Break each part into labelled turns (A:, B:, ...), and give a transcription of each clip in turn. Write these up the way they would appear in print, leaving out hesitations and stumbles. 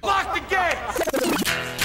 A: Lock the gate!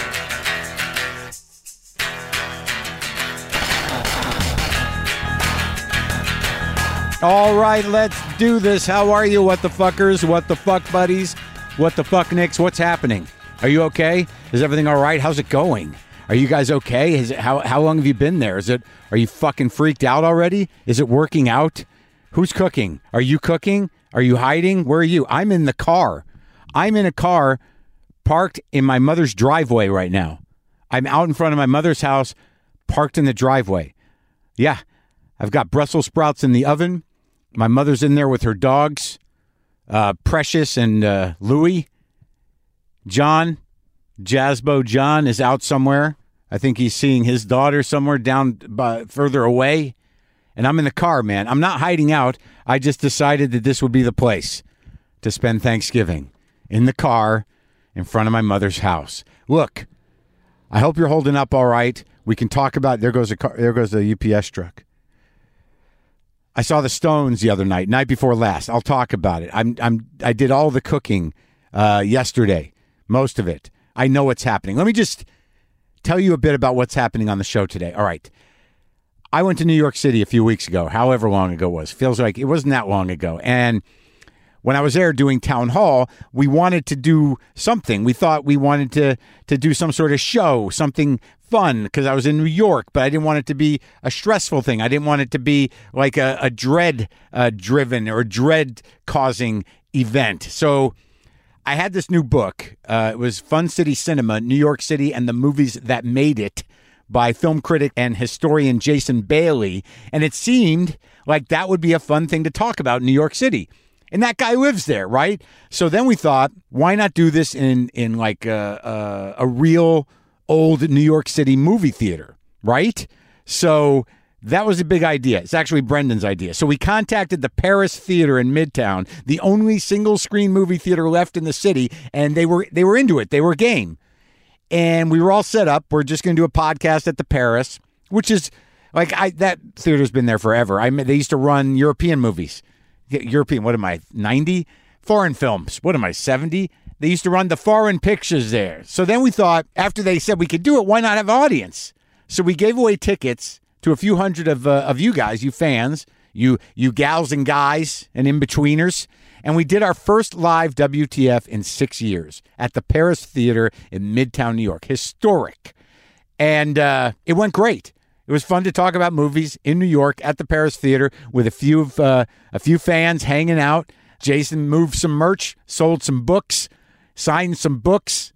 B: All right, let's do this. How are you, what the fuckers, what the fuck buddies, what the fuck nicks? What's happening? Are you okay? Is everything all right? How's it going? Are you guys okay? How long have you been there? Are you fucking freaked out already? Is it working out? Who's cooking? Are you cooking? Are you hiding? Where are you? I'm in the car. I'm in a car parked in my mother's driveway right now. I'm out in front of my mother's house, parked in the driveway. Yeah, I've got Brussels sprouts in the oven. My mother's in there with her dogs, Precious and Louie. John is out somewhere. I think he's seeing his daughter somewhere down further away. And I'm in the car, man. I'm not hiding out. I just decided that this would be the place to spend Thanksgiving. In the car, in front of my mother's house. Look, I hope you're holding up all right. We can talk about, there goes a UPS truck. I saw the Stones the other night before last. I'll talk about it. I did all the cooking yesterday, most of it. I know what's happening. Let me just tell you a bit about what's happening on the show today. All right. I went to New York City a few weeks ago, however long ago it was. Feels like it wasn't that long ago. And when I was there doing town hall, we wanted to do something. We thought we wanted to do some sort of show, something fun, because I was in New York, but I didn't want it to be a stressful thing. I didn't want it to be like a dread-driven or dread-causing event. So I had this new book. It was Fun City Cinema, New York City and the Movies That Made It by film critic and historian Jason Bailey. And it seemed like that would be a fun thing to talk about in New York City. And that guy lives there, right? So then we thought, why not do this in like a real old New York City movie theater, right? So that was a big idea. It's actually Brendan's idea. So we contacted the Paris Theater in Midtown, the only single-screen movie theater left in the city, and they were into it. They were game. And we were all set up. We're just going to do a podcast at the Paris, which is like that theater's been there forever. They used to run European movies. European, what am I, 90? Foreign films, what am I, 70? They used to run the foreign pictures there. So then we thought, after they said we could do it, why not have an audience? So we gave away tickets to a few hundred of you guys, you fans, you gals and guys and in-betweeners. And we did our first live WTF in 6 years at the Paris Theater in Midtown New York. Historic. And it went great. It was fun to talk about movies in New York at the Paris Theater with a few fans hanging out. Jason moved some merch, sold some books, signed some books.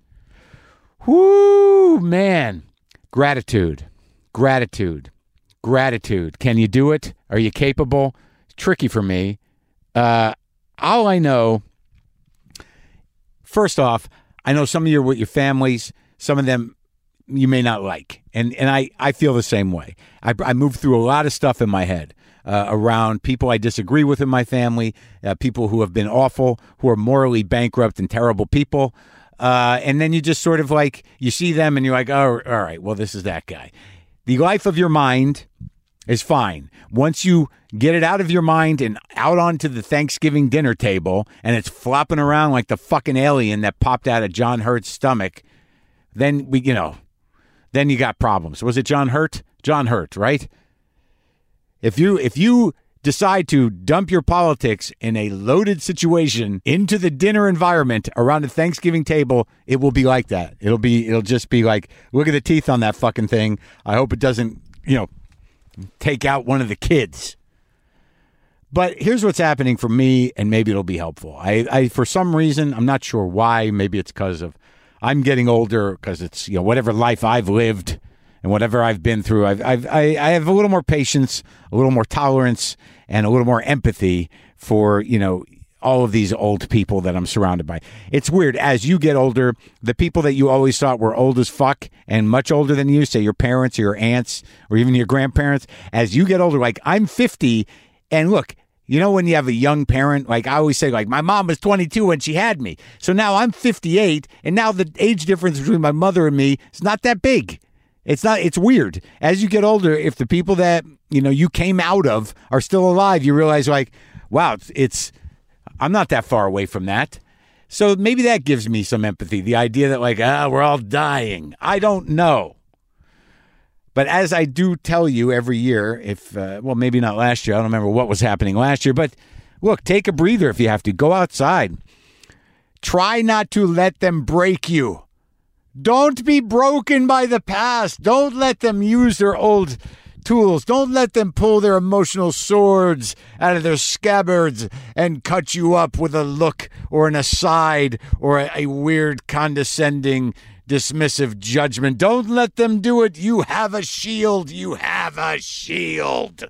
B: Whoo, man. Gratitude. Can you do it? Are you capable? It's tricky for me. All I know, first off, I know some of you are with your families. Some of them you may not like. And I feel the same way. I move through a lot of stuff in my head around people I disagree with in my family, people who have been awful, who are morally bankrupt and terrible people. And then you just sort of like, you see them and you're like, oh, all right, well, this is that guy. The life of your mind is fine. Once you get it out of your mind and out onto the Thanksgiving dinner table and it's flopping around like the fucking alien that popped out of John Hurt's stomach, then then you got problems. Was it John Hurt? John Hurt, right? If you decide to dump your politics in a loaded situation into the dinner environment around a Thanksgiving table, it will be like that. It'll just be like, look at the teeth on that fucking thing. I hope it doesn't, take out one of the kids. But here's what's happening for me, and maybe it'll be helpful. I for some reason, I'm not sure why. Maybe it's because of I'm getting older, because it's whatever life I've lived and whatever I've been through. I have a little more patience, a little more tolerance, and a little more empathy for all of these old people that I'm surrounded by. It's weird. As you get older, the people that you always thought were old as fuck and much older than you, say your parents or your aunts or even your grandparents, as you get older, like I'm 50, and look, when you have a young parent, like I always say, like my mom was 22 when she had me. So now I'm 58, and now the age difference between my mother and me is not that big. It's weird. As you get older, if the people that, you came out of are still alive, you realize like, wow, I'm not that far away from that. So maybe that gives me some empathy. The idea that we're all dying. I don't know. But as I do tell you every year, maybe not last year. I don't remember what was happening last year. But look, take a breather if you have to. Go outside. Try not to let them break you. Don't be broken by the past. Don't let them use their old tools. Don't let them pull their emotional swords out of their scabbards and cut you up with a look or an aside or a weird, condescending, dismissive judgment. Don't let them do it. You have a shield. You have a shield.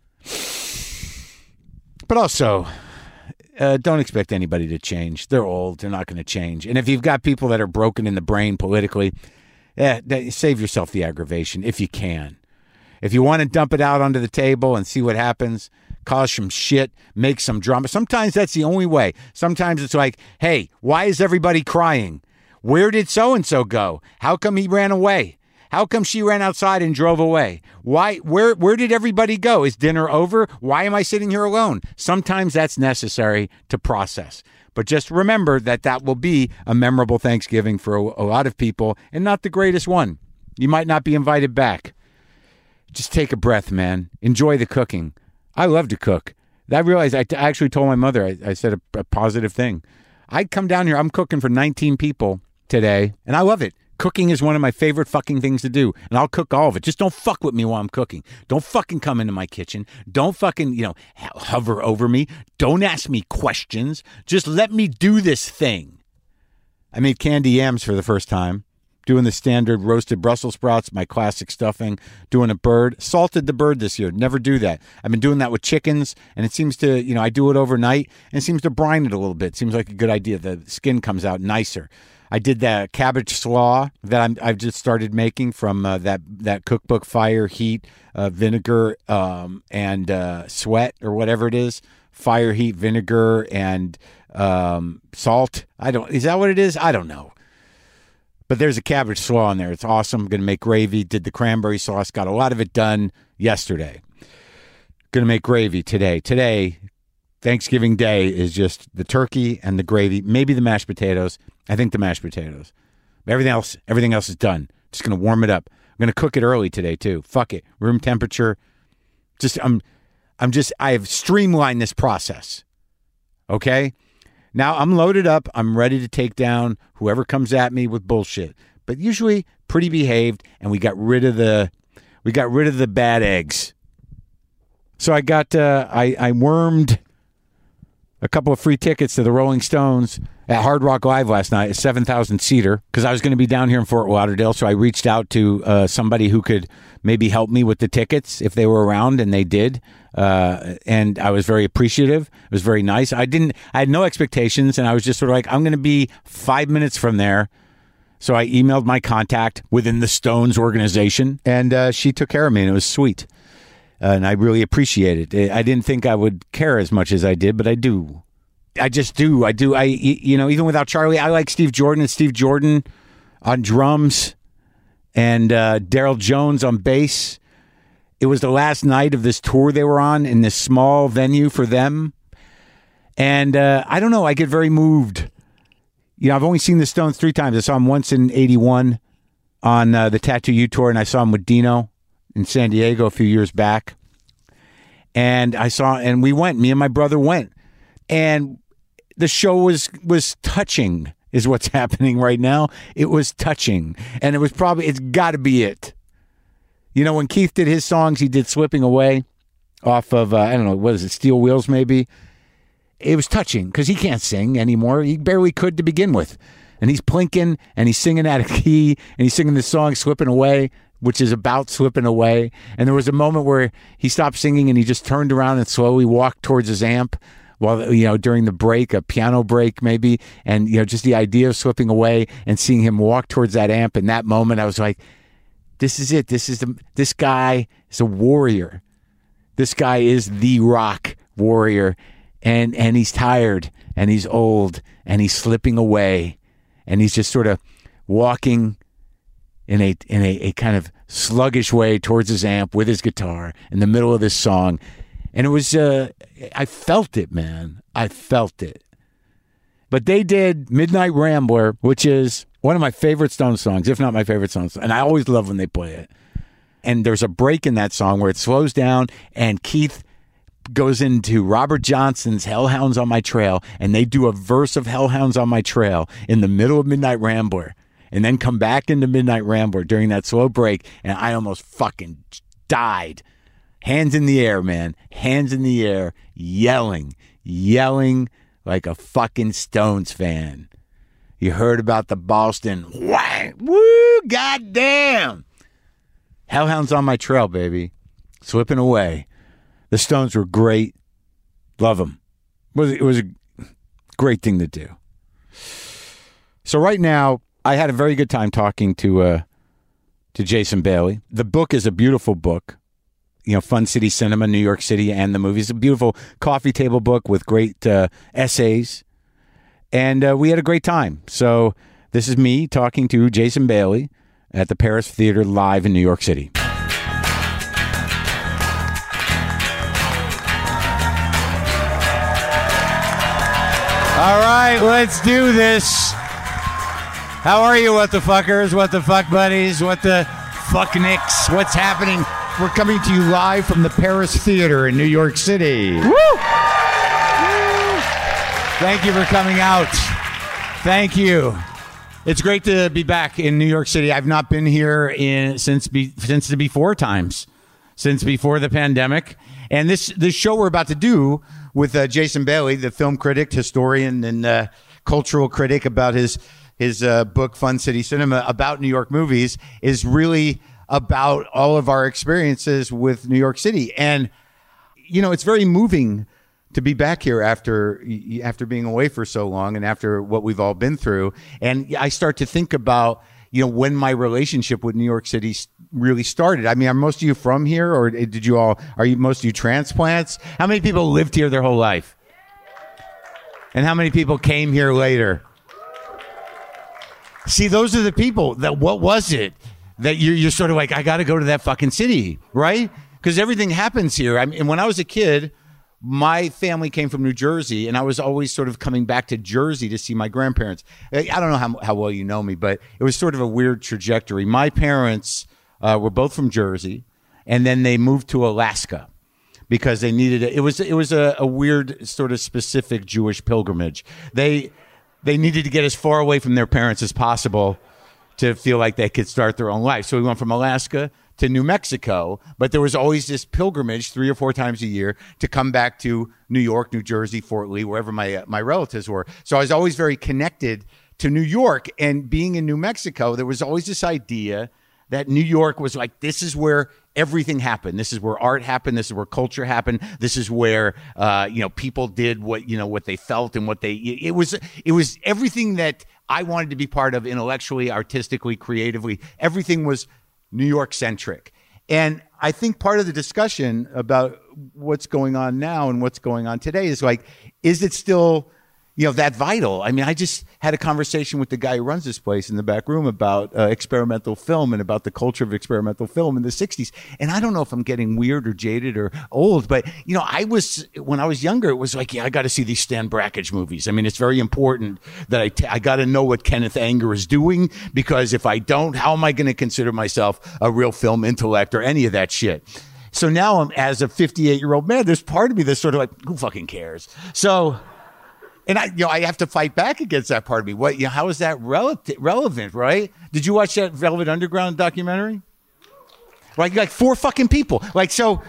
B: But also, don't expect anybody to change. They're old. They're not going to change. And if you've got people that are broken in the brain politically, save yourself the aggravation if you can. If you want to dump it out onto the table and see what happens, cause some shit, make some drama. Sometimes that's the only way. Sometimes it's like, hey, why is everybody crying? Where did so-and-so go? How come he ran away? How come she ran outside and drove away? Why? Where did everybody go? Is dinner over? Why am I sitting here alone? Sometimes that's necessary to process. But just remember that will be a memorable Thanksgiving for a lot of people and not the greatest one. You might not be invited back. Just take a breath, man. Enjoy the cooking. I love to cook. I realized I actually told my mother, I said a positive thing. I'd come down here. I'm cooking for 19 people today, and I love it. Cooking is one of my favorite fucking things to do, and I'll cook all of it. Just don't fuck with me while I'm cooking. Don't fucking come into my kitchen. Don't fucking, hover over me. Don't ask me questions. Just let me do this thing. I made candy yams for the first time. Doing the standard roasted Brussels sprouts, my classic stuffing, doing a bird. Salted the bird this year. Never do that. I've been doing that with chickens, and it seems to, I do it overnight, and it seems to brine it a little bit. Seems like a good idea. The skin comes out nicer. I did that cabbage slaw that I've just started making from that cookbook, Fire, Heat, Vinegar, and Sweat, or whatever it is. Fire, Heat, Vinegar, and salt. Is that what it is? I don't know. But there's a cabbage slaw in there. It's awesome. Going to make gravy. Did the cranberry sauce. Got a lot of it done yesterday. Going to make gravy today. Today, Thanksgiving Day, is just the turkey and the gravy. Maybe the mashed potatoes. I think the mashed potatoes. But everything else is done. Just going to warm it up. I'm going to cook it early today too. Fuck it. Room temperature. I have streamlined this process. Okay? Now I'm loaded up. I'm ready to take down whoever comes at me with bullshit. But usually pretty behaved, and we got rid of the bad eggs. So I wormed a couple of free tickets to the Rolling Stones at Hard Rock Live last night, a 7,000-seater, because I was going to be down here in Fort Lauderdale. So I reached out to somebody who could maybe help me with the tickets if they were around, and they did. And I was very appreciative. It was very nice. I had no expectations, and I was just sort of like, I'm going to be 5 minutes from there. So I emailed my contact within the Stones organization, and she took care of me, and it was sweet. And I really appreciate it. I didn't think I would care as much as I did, but I do. I just do. I do. Even without Charlie, I like Steve Jordan, and Steve Jordan on drums, and Daryl Jones on bass. It was the last night of this tour they were on in this small venue for them. And I don't know, I get very moved. I've only seen the Stones 3 times. I saw them once in 81 on the Tattoo You tour, and I saw them with Dino in San Diego a few years back. And we went, me and my brother went. And the show was touching, is what's happening right now. It was touching. And it's got to be it. When Keith did his songs, he did Slipping Away off of, I don't know, what is it, Steel Wheels maybe? It was touching because he can't sing anymore. He barely could to begin with. And he's plinking and he's singing out of key and he's singing the song Slipping Away, which is about slipping away. And there was a moment where he stopped singing and he just turned around and slowly walked towards his amp while, during the break, a piano break maybe. And, just the idea of slipping away and seeing him walk towards that amp in that moment, I was like, this is it. This guy is a warrior. This guy is the rock warrior. And he's tired and he's old and he's slipping away and he's just sort of walking in a kind of sluggish way towards his amp with his guitar in the middle of this song. And it was, I felt it, man. I felt it. But they did Midnight Rambler, which is one of my favorite Stones songs, if not my favorite Stones. And I always love when they play it. And there's a break in that song where it slows down and Keith goes into Robert Johnson's Hellhounds on My Trail, and they do a verse of Hellhounds on My Trail in the middle of Midnight Rambler, and then come back into Midnight Rambler during that slow break, and I almost fucking died. Hands in the air, man. Hands in the air, yelling like a fucking Stones fan. You heard about the Boston, whang, woo, goddamn. Hellhounds on My Trail, baby. Slipping away. The Stones were great. Love them. It was a great thing to do. So right now, I had a very good time talking to Jason Bailey. The book is a beautiful book. You know, Fun City Cinema, New York City, and the movies. A beautiful coffee table book with great essays. And we had a great time. So this is me talking to Jason Bailey at the Paris Theater live in New York City. All right, let's do this. How are you, what the fuckers, what the fuck buddies, what the fuck nicks, what's happening?
C: We're coming to you live from the Paris Theater in New York City.
B: Woo! Thank you for coming out. Thank you. It's great to be back in New York City. I've not been here since the before times, since before the pandemic. And this show we're about to do with Jason Bailey, the film critic, historian, and cultural critic, about his book Fun City Cinema about New York movies, is really about all of our experiences with New York City. And you know, it's very moving to be back here after being away for so long and after what we've all been through. And I start to think about, you know, when my relationship with New York City really started. I mean, are most of you from here, or are most of you transplants? How many people lived here their whole life? And how many people came here later? See, those are the people that, what was it that you're sort of like, I got to go to that fucking city, right? Because everything happens here. I mean, when I was a kid, my family came from New Jersey, and I was always sort of coming back to Jersey to see my grandparents. I don't know how well you know me, but it was sort of a weird trajectory. My parents were both from Jersey, and then they moved to Alaska because they needed it. It was a weird sort of specific Jewish pilgrimage. They needed to get as far away from their parents as possible to feel like they could start their own life. So we went from Alaska to New Mexico, but there was always this pilgrimage 3 or 4 times a year to come back to New York, New Jersey, Fort Lee, wherever my relatives were. So I was always very connected to New York. And being in New Mexico, there was always this idea that New York was like, this is where everything happened. This is where art happened. This is where culture happened. This is where, people did what they felt and it was everything that I wanted to be part of intellectually, artistically, creatively. Everything was New York centric. And I think part of the discussion about what's going on now and what's going on today is like, is it still, that vital? I mean, I just had a conversation with the guy who runs this place in the back room about experimental film and about the culture of experimental film in the 60s. And I don't know if I'm getting weird or jaded or old, but, when I was younger, it was like, I got to see these Stan Brakhage movies. I mean, it's very important that I got to know what Kenneth Anger is doing, because if I don't, how am I going to consider myself a real film intellect or any of that shit? So now, as a 58-year-old man, there's part of me that's sort of like, who fucking cares? So... And I have to fight back against that part of me. What, how is that relevant, right? Did you watch that Velvet Underground documentary? Like 4 fucking people. Like, so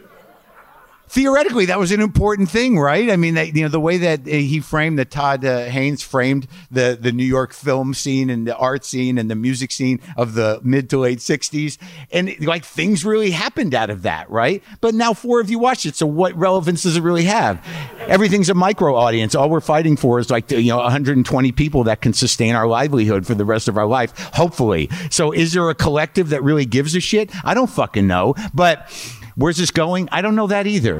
B: theoretically, that was an important thing, right? I mean, the way that that Todd Haynes framed the New York film scene and the art scene and the music scene of the mid to late 60s. And like things really happened out of that, right? But now 4 of you watched it. So what relevance does it really have? Everything's a micro audience. All we're fighting for is 120 people that can sustain our livelihood for the rest of our life, hopefully. So is there a collective that really gives a shit? I don't fucking know. But where's this going? I don't know that either.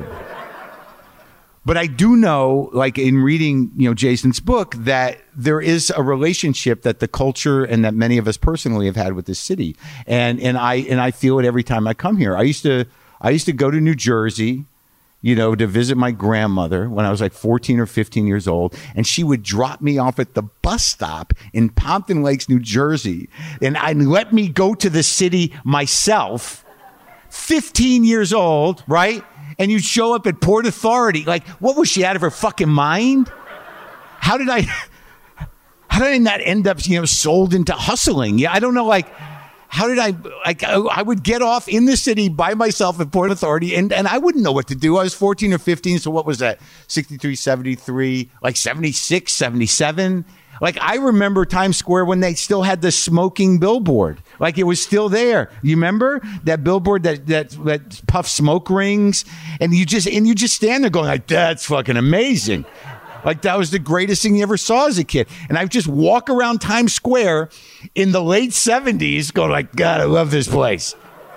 B: But I do know, like in reading, Jason's book, that there is a relationship that the culture and that many of us personally have had with this city. And I feel it every time I come here. I used to go to New Jersey to visit my grandmother when I was like 14 or 15 years old. And she would drop me off at the bus stop in Pompton Lakes, New Jersey. And let me go to the city myself, 15 years old, right? And you'd show up at Port Authority. Like, what was she, out of her fucking mind? How did I not end up, sold into hustling? Yeah, I don't know, like, how did I would get off in the city by myself at Port Authority, and I wouldn't know what to do. I was 14 or 15, so what was that? 63, 73, like 76, 77. Like, I remember Times Square when they still had the smoking billboard. Like, it was still there. You remember that billboard that puffed smoke rings? And you just stand there going like, that's fucking amazing. Like, that was the greatest thing you ever saw as a kid. And I would just walk around Times Square in the late 70s going like, God, I love this place.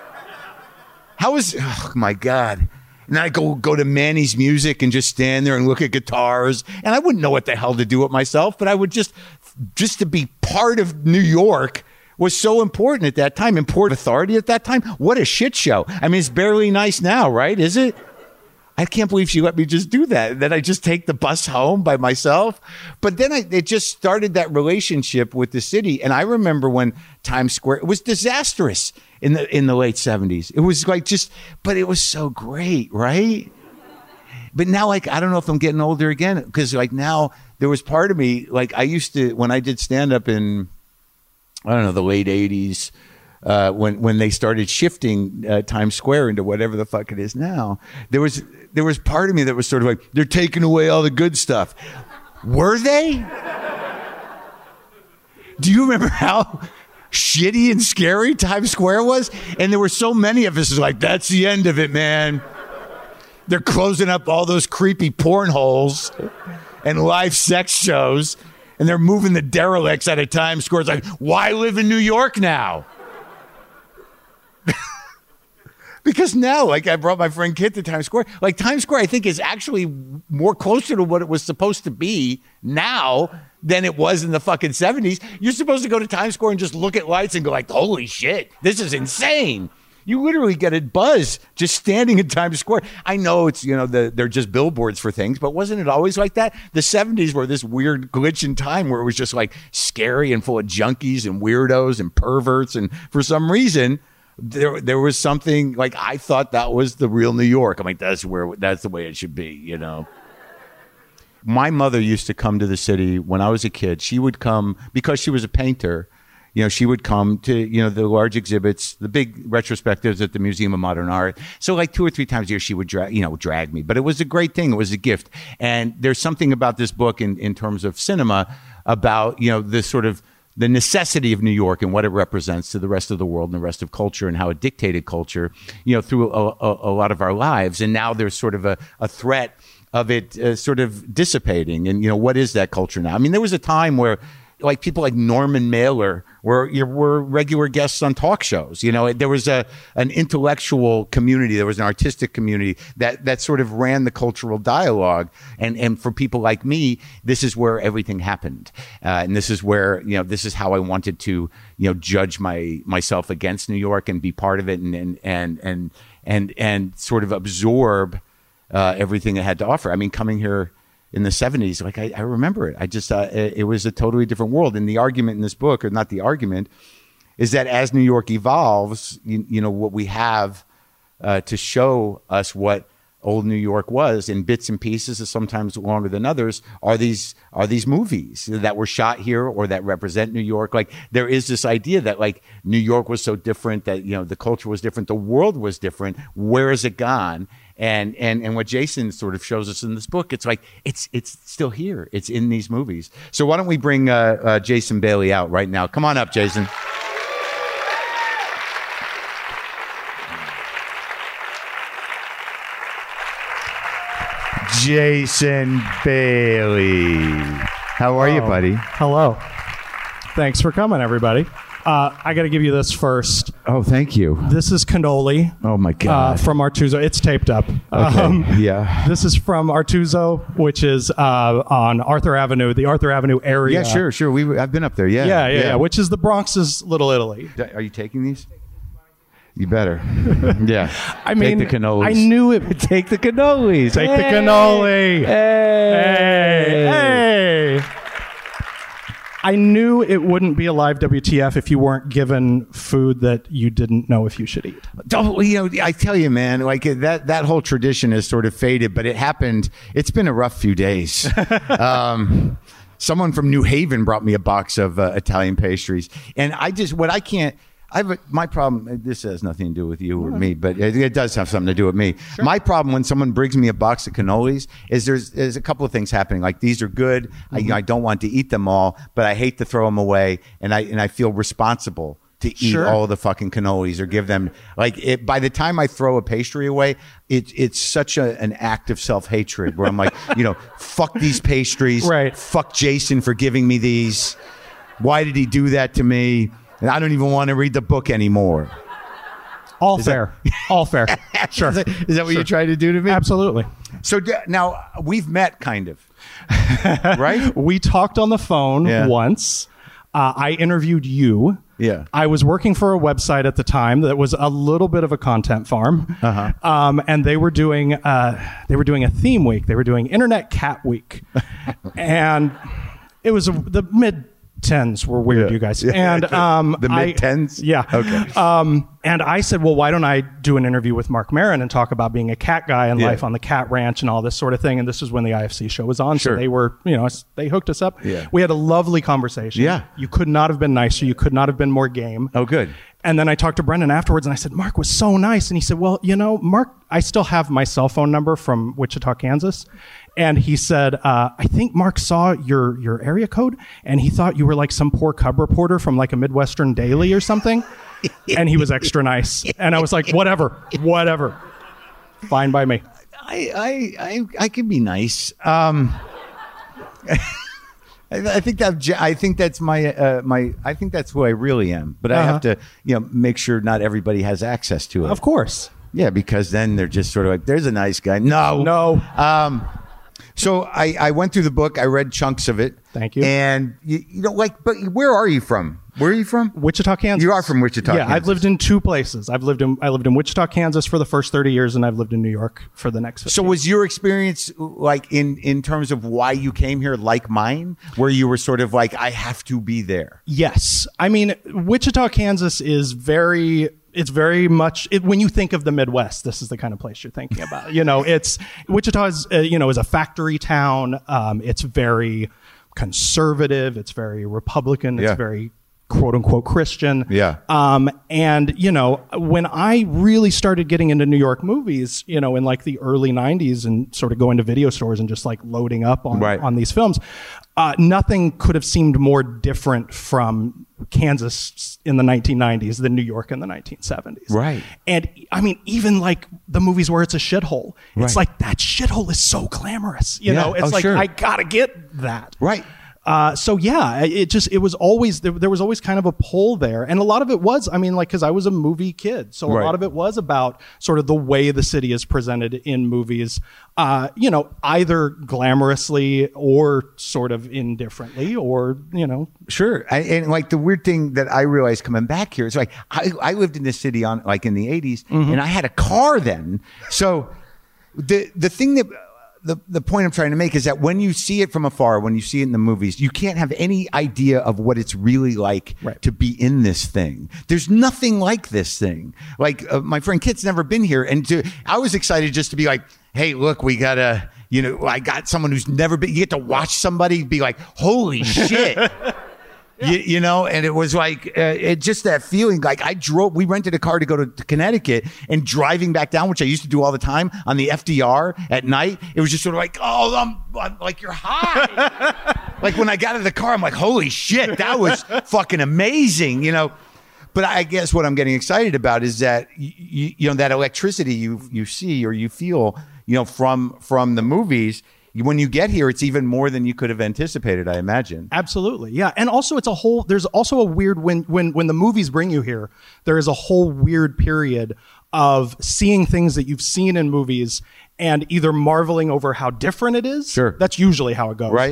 B: Oh my God. And I go to Manny's Music and just stand there and look at guitars. And I wouldn't know what the hell to do with myself, but I would just to be part of New York was so important at that time. And Port Authority at that time, what a shit show. I mean, it's barely nice now, right? Is it? I can't believe she let me just do that. Then I just take the bus home by myself. But then it just started that relationship with the city. And I remember when Times Square, it was disastrous in the late 70s. It was like but it was so great, right? But now, like, I don't know if I'm getting older again, because like now there was part of me, like I used to, when I did stand up in, I don't know, the late 80s, when they started shifting Times Square into whatever the fuck it is now, there was part of me that was sort of like, they're taking away all the good stuff. Were they? Do you remember how shitty and scary Times Square was? And there were so many of us like, that's the end of it, man. They're closing up all those creepy porn holes and live sex shows, and they're moving the derelicts out of Times Square. It's like, why live in New York now? Because now, like, I brought my friend Kit to Times Square. Like, Times Square, I think, is actually more closer to what it was supposed to be now than it was in the fucking 70s. You're supposed to go to Times Square and just look at lights and go like, holy shit, this is insane. You literally get a buzz just standing in Times Square. I know it's, they're just billboards for things, but wasn't it always like that? The 70s were this weird glitch in time where it was just like scary and full of junkies and weirdos and perverts. And for some reason, there was something like, I thought that was the real New York. I'm like, that's the way it should be, My mother used to come to the city when I was a kid. She would come because she was a painter. She would come to, the large exhibits, the big retrospectives at the Museum of Modern Art. So like 2 or 3 times a year, she would drag me. But it was a great thing. It was a gift. And there's something about this book in terms of cinema about, this sort of the necessity of New York and what it represents to the rest of the world and the rest of culture, and how it dictated culture, through a lot of our lives. And now there's sort of a threat of it sort of dissipating. And, what is that culture now? I mean, there was a time where like people like Norman Mailer were regular guests on talk shows. There was an intellectual community, there was an artistic community that sort of ran the cultural dialogue. And for people like me, this is where everything happened. And this is where, this is how I wanted to, judge myself against New York and be part of it and sort of absorb everything it had to offer. I mean, coming here in the 70s, like I remember it. I just it was a totally different world. And the argument in this book, or not the argument, is that as New York evolves, what we have to show us what old New York was in bits and pieces, sometimes longer than others, are these movies that were shot here or that represent New York. Like, there is this idea that like New York was so different, that the culture was different, the world was different. Where is it gone? And what Jason sort of shows us in this book, it's like it's still here. It's in these movies. So why don't we bring Jason Bailey out right now? Come on up, Jason. Jason Bailey. How are you, buddy?
D: Hello. Thanks for coming, everybody. I got to give you this first.
B: Oh, thank you.
D: This is cannoli.
B: Oh, my God.
D: From Artuso. It's taped up.
B: Okay. Yeah.
D: This is from Artuso, which is on Arthur Avenue, the Arthur Avenue area.
B: Yeah, sure. I've been up there. Yeah.
D: Yeah. Which is the Bronx's Little Italy.
B: Are you taking these? You better. Yeah.
D: I mean,
B: take the cannolis.
D: I knew it.
B: Take the cannolis.
D: Take the cannoli.
B: Hey.
D: Hey. I knew it wouldn't be a live WTF if you weren't given food that you didn't know if you should eat.
B: I tell you, man, like that whole tradition has sort of faded, but it happened. It's been a rough few days. Someone from New Haven brought me a box of Italian pastries, and my problem, this has nothing to do with you or me, but it does have something to do with me. Sure. My problem when someone brings me a box of cannolis is there's a couple of things happening. Like, these are good. Mm-hmm. I don't want to eat them all, but I hate to throw them away. And I feel responsible to eat all the fucking cannolis or give them, by the time I throw a pastry away, it's such an act of self-hatred where I'm like, fuck these pastries.
D: Right.
B: Fuck Jason for giving me these. Why did he do that to me? And I don't even want to read the book anymore.
D: All fair. All fair. Sure.
B: Is that what you're trying to do to me?
D: Absolutely.
B: So now we've met, kind of. Right?
D: We talked on the phone once. I interviewed you.
B: Yeah.
D: I was working for a website at the time that was a little bit of a content farm. Uh-huh. And they were doing a theme week. They were doing Internet Cat Week. And it was the mid-10s were weird, you guys. And
B: the mid-10s?
D: Yeah.
B: Okay.
D: And I said, well, why don't I do an interview with Mark Maron and talk about being a cat guy and life on the cat ranch and all this sort of thing. And this was when the IFC show was on.
B: Sure.
D: So they were, they hooked us up.
B: Yeah.
D: We had a lovely conversation.
B: Yeah.
D: You could not have been nicer. You could not have been more game.
B: Oh, good.
D: And then I talked to Brendan afterwards and I said, Mark was so nice. And he said, well, Mark, I still have my cell phone number from Wichita, Kansas. And he said, I think Mark saw your area code and he thought you were like some poor cub reporter from like a Midwestern daily or something. And he was extra nice. And I was like, whatever. Fine by me.
B: I can be nice. I think that's I think that's who I really am. But I have to, make sure not everybody has access to it.
D: Of course.
B: Yeah, because then they're just sort of like, there's a nice guy. No. So I went through the book. I read chunks of it.
D: Thank you.
B: And but where are you from? Where are you from?
D: Wichita, Kansas.
B: You are from Wichita,
D: Kansas.
B: Kansas.
D: I've lived in two places. I lived in Wichita, Kansas for the first 30 years, and I've lived in New York for the next 15.
B: So was your experience like in terms of why you came here like mine, where you were sort of like, I have to be there?
D: Yes. I mean, Wichita, Kansas is it's very much when you think of the Midwest, this is the kind of place you're thinking about. Wichita is a factory town. It's very conservative. It's very Republican. It's very quote unquote Christian.
B: Yeah.
D: And when I really started getting into New York movies, in like the early 90s and sort of going to video stores and just like loading up on these films, nothing could have seemed more different from Kansas in the 1990s than New York in the 1970s.
B: Right.
D: And I mean, even like the movies where it's a shithole, it's like that shithole is so glamorous. It's like, I gotta get that.
B: Right.
D: It was always, there was always kind of a pull there. And a lot of it was, because I was a movie kid. So a lot of it was about sort of the way the city is presented in movies, either glamorously or sort of indifferently or,
B: Sure. And like the weird thing that I realized coming back here is like, I lived in this city in the 80s and I had a car then. So the thing that, the point I'm trying to make is that when you see it from afar, when you see it in the movies, you can't have any idea of what it's really like to be in this thing. There's nothing like this thing. Like my friend Kit's never been here, and I was excited just to be like, hey, look, we got I got someone who's never been. You get to watch somebody be like, holy shit. And it was like, just that feeling. Like we rented a car to go to Connecticut, and driving back down, which I used to do all the time on the FDR at night, it was just sort of like, oh, I'm like, you're high. Like when I got out of the car, I'm like, holy shit, that was fucking amazing, But I guess what I'm getting excited about is that, that electricity you see or you feel, from the movies. When you get here, it's even more than you could have anticipated, I imagine.
D: Absolutely. Yeah. And also there's also a weird, when the movies bring you here, there is a whole weird period of seeing things that you've seen in movies and either marveling over how different it is.
B: Sure.
D: That's usually how it goes.
B: Right.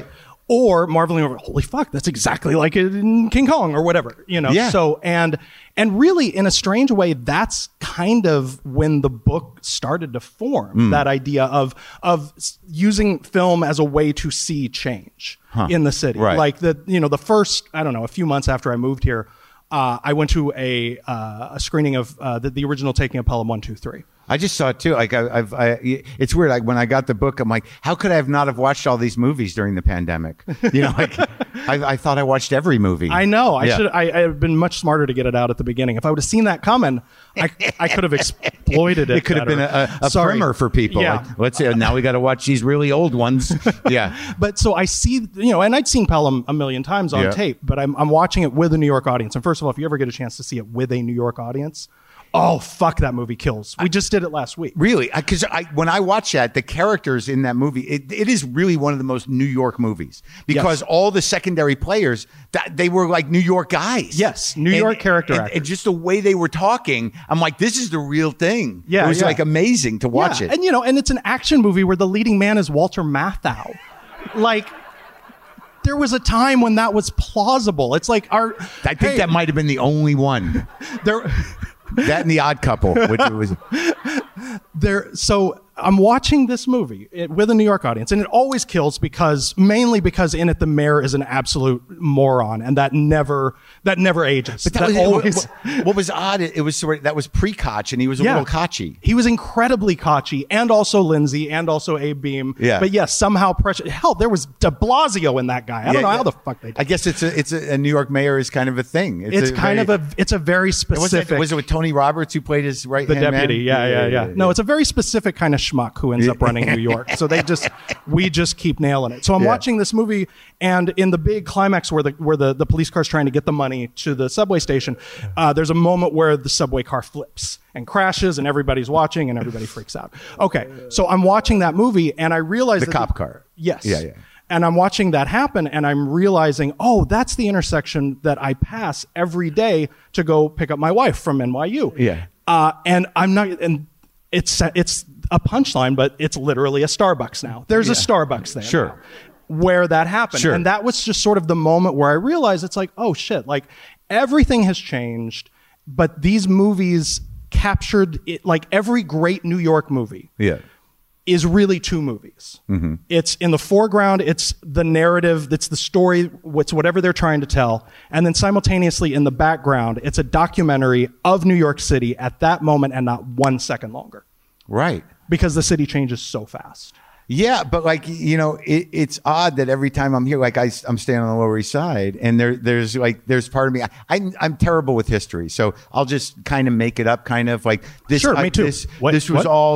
D: or marveling over, holy fuck, that's exactly like it in King Kong or whatever, you know?
B: Yeah.
D: So, and really in a strange way, that's kind of when the book started to form, that idea of using film as a way to see change in the city.
B: Right.
D: Like the first, I don't know, a few months after I moved here, I went to a screening of the original taking of Pelham 1, 2, 3.
B: I just saw it too. Like it's weird. Like when I got the book, I'm like, how could I have not have watched all these movies during the pandemic? You know, like I thought I watched every movie.
D: I know. I
B: Yeah.
D: should. I have been much smarter to get it out at the beginning. If I would have seen that coming, I could have exploited it.
B: It could have been a
D: Sorry.
B: primer for people.
D: Yeah.
B: Like, let's say now we got to watch these really old ones. Yeah.
D: But so I see, and I'd seen Pelham a million times on
B: Yeah.
D: tape, but I'm watching it with a New York audience. And first of all, if you ever get a chance to see it with a New York audience, oh fuck, that movie kills. We just did it last week.
B: Really? Because when I watch that, the characters in that movie, it is really one of the most New York movies because
D: Yes.
B: all the secondary players, they were like New York guys.
D: Yes, New York character actors.
B: And just the way they were talking, I'm like, this is the real thing.
D: Yeah,
B: it was
D: yeah.
B: like amazing to watch
D: Yeah,
B: it.
D: and it's an action movie where the leading man is Walter Matthau. Like, there was a time when that was plausible. It's like
B: I think that might have been the only one.
D: there.
B: That and The Odd Couple, which was
D: So I'm watching this movie with a New York audience, and it always kills mainly because in it the mayor is an absolute moron, and that never ages.
B: But what was odd? It was that was pre-Koch, and he was a little Koch-y.
D: He was incredibly Koch-y, and also Lindsay, and also Abe Beam.
B: Yeah.
D: But yes, somehow pressure. Hell, there was De Blasio in that guy. I don't know how the fuck they did.
B: I guess it's a New York mayor is kind of a thing.
D: It's a very specific.
B: Was it with Tony Roberts who played his right
D: The
B: hand
D: deputy,
B: man?
D: yeah. No, it's a very specific kind of schmuck who ends up running New York. So we just keep nailing it. So I'm watching this movie, and in the big climax where the police car's trying to get the money to the subway station, there's a moment where the subway car flips and crashes, and everybody's watching, and everybody freaks out. Okay, so I'm watching that movie, and I realize
B: The cop car.
D: Yes.
B: Yeah.
D: And I'm watching that happen, and I'm realizing, oh, that's the intersection that I pass every day to go pick up my wife from NYU.
B: Yeah.
D: And I'm not, and it's a punchline, but it's literally a Starbucks now. There's a Starbucks there.
B: Sure.
D: now where that happened.
B: Sure.
D: And that was just sort of the moment where I realized it's like, oh shit, like everything has changed, but these movies captured it, like every great New York movie.
B: Yeah.
D: Is really two movies. Mm-hmm. It's in the foreground, it's the narrative, it's the story, it's whatever they're trying to tell. And then simultaneously in the background, it's a documentary of New York City at that moment and not 1 second longer.
B: Right.
D: Because the city changes so fast.
B: Yeah, but like, it's odd that every time I'm here, like I'm staying on the Lower East Side, and there's part of me, I'm terrible with history, so I'll just kind of make it up, kind of like this.
D: Sure, me too.
B: It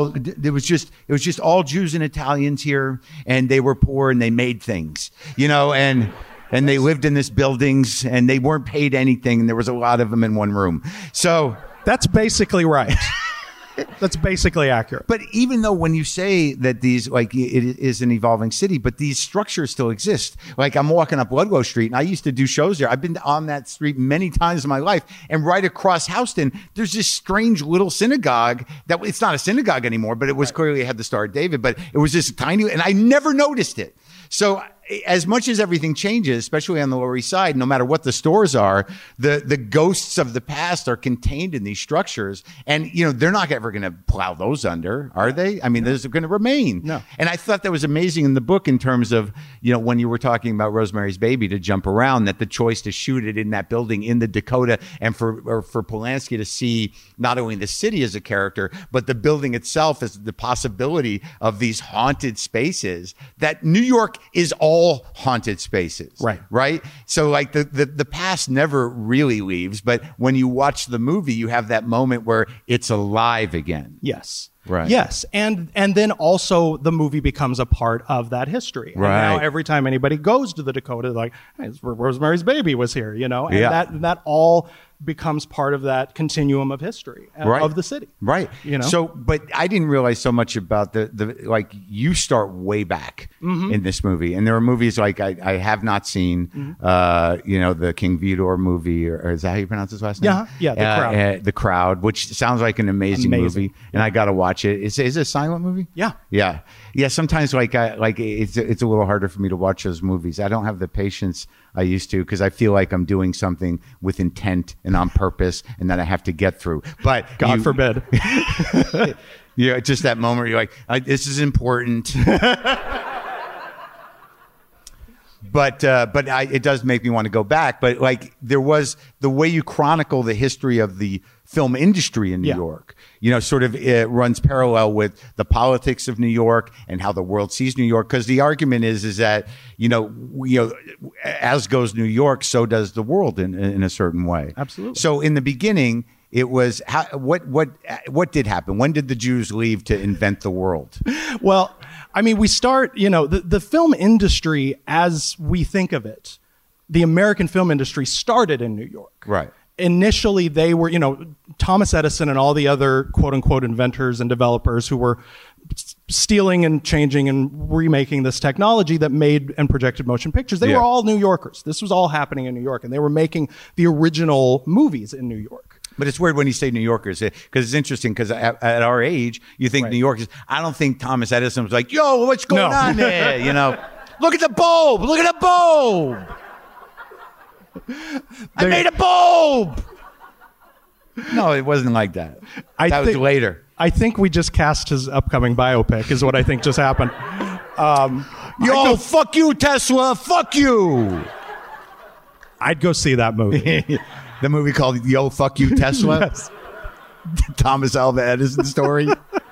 B: was just all Jews and Italians here, and they were poor and they made things, and they lived in this buildings and they weren't paid anything, and there was a lot of them in one room. So
D: that's basically right. That's basically accurate.
B: But even though when you say that these, like, it is an evolving city, but these structures still exist. Like, I'm walking up Ludlow Street, and I used to do shows there. I've been on that street many times in my life. And right across Houston, there's this strange little synagogue that it's not a synagogue anymore, but it was clearly had the Star of David. But it was this tiny, and I never noticed it. So as much as everything changes, especially on the Lower East Side, no matter what the stores are, the ghosts of the past are contained in these structures. And, they're not ever going to plow those under, are they? I mean, those are going to remain.
D: No.
B: And I thought that was amazing in the book in terms of, when you were talking about Rosemary's Baby to jump around, that the choice to shoot it in that building in the Dakota and for Polanski to see not only the city as a character, but the building itself as the possibility of these haunted spaces, that New York is all haunted spaces. Right. So like the past never really leaves, but when you watch the movie, you have that moment where it's alive again.
D: Yes.
B: Right.
D: Yes. And then also the movie becomes a part of that history.
B: Right.
D: And now every time anybody goes to the Dakota, like, hey, it's where Rosemary's Baby was here, and that all becomes part of that continuum of history of the city.
B: Right. So, but I didn't realize so much about the like, you start way back in this movie, and there are movies like I have not seen, the King Vidor movie, or is that how you pronounce his last name?
D: Yeah. The Crowd.
B: The Crowd, which sounds like an amazing movie, and I got to watch watch it. Is it a silent movie?
D: Yeah.
B: Yeah. Sometimes like it's a little harder for me to watch those movies. I don't have the patience I used to because I feel like I'm doing something with intent and on purpose and that I have to get through. But
D: God forbid.
B: Yeah, just that moment where you're like, this is important. But it does make me want to go back. But like there was the way you chronicle the history of the film industry in New York, sort of it runs parallel with the politics of New York and how the world sees New York. Because the argument is that, as goes New York, so does the world in a certain way.
D: Absolutely.
B: So in the beginning, it was what did happen? When did the Jews leave to invent the world?
D: Well, I mean, we start, the film industry as we think of it, the American film industry started in New York.
B: Right.
D: Initially, they were, Thomas Edison and all the other quote unquote inventors and developers who were stealing and changing and remaking this technology that made and projected motion pictures. They were all New Yorkers. This was all happening in New York, and they were making the original movies in New York.
B: But it's weird when you say New Yorkers, because it's interesting because at our age, you think New Yorkers. I don't think Thomas Edison was like, yo, what's going on there? Look at the bulb. Look at the bulb. I made a bulb. No, it wasn't like that. That was later.
D: I think we just cast his upcoming biopic is what I think just happened.
B: Fuck you, Tesla. Fuck you.
D: I'd go see that movie.
B: The movie called Yo, Fuck You, Tesla?
D: Yes.
B: Thomas Alva Edison story.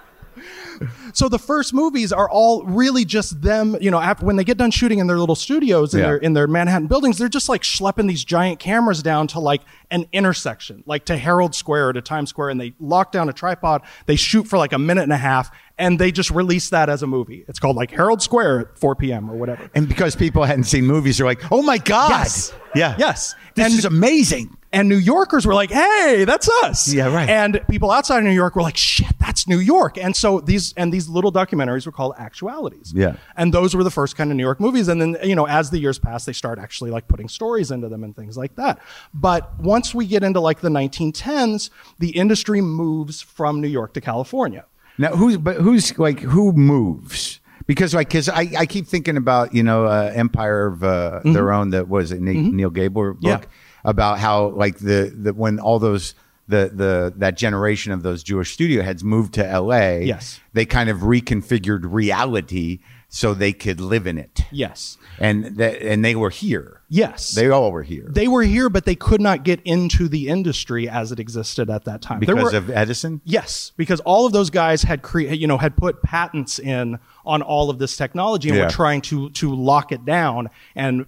D: So the first movies are all really just them, after, when they get done shooting in their little studios in their Manhattan buildings, they're just like schlepping these giant cameras down to like an intersection, like to Herald Square or to Times Square, and they lock down a tripod, they shoot for like a minute and a half, and they just release that as a movie. It's called like Herald Square at 4 p.m. or whatever.
B: And because people hadn't seen movies, they're like, oh my God.
D: Yes.
B: Yeah.
D: Yes.
B: This is amazing.
D: And New Yorkers were like, hey, that's us.
B: Yeah, right.
D: And people outside of New York were like, shit, that's New York. And so these little documentaries were called Actualities.
B: Yeah.
D: And those were the first kind of New York movies. And then, as the years pass, they start actually like putting stories into them and things like that. But once we get into like the 1910s, the industry moves from New York to California.
B: Now, who moves? Because I keep thinking about, Empire of Their Own, that was a Neil Gaiman book. About how like the when all those that generation of those Jewish studio heads moved to LA, they kind of reconfigured reality so they could live in it.
D: Yes.
B: And they were here.
D: Yes.
B: They all were here.
D: They were here, but they could not get into the industry as it existed at that time.
B: Because of Edison?
D: Yes, because all of those guys had had put patents in on all of this technology and were trying to lock it down and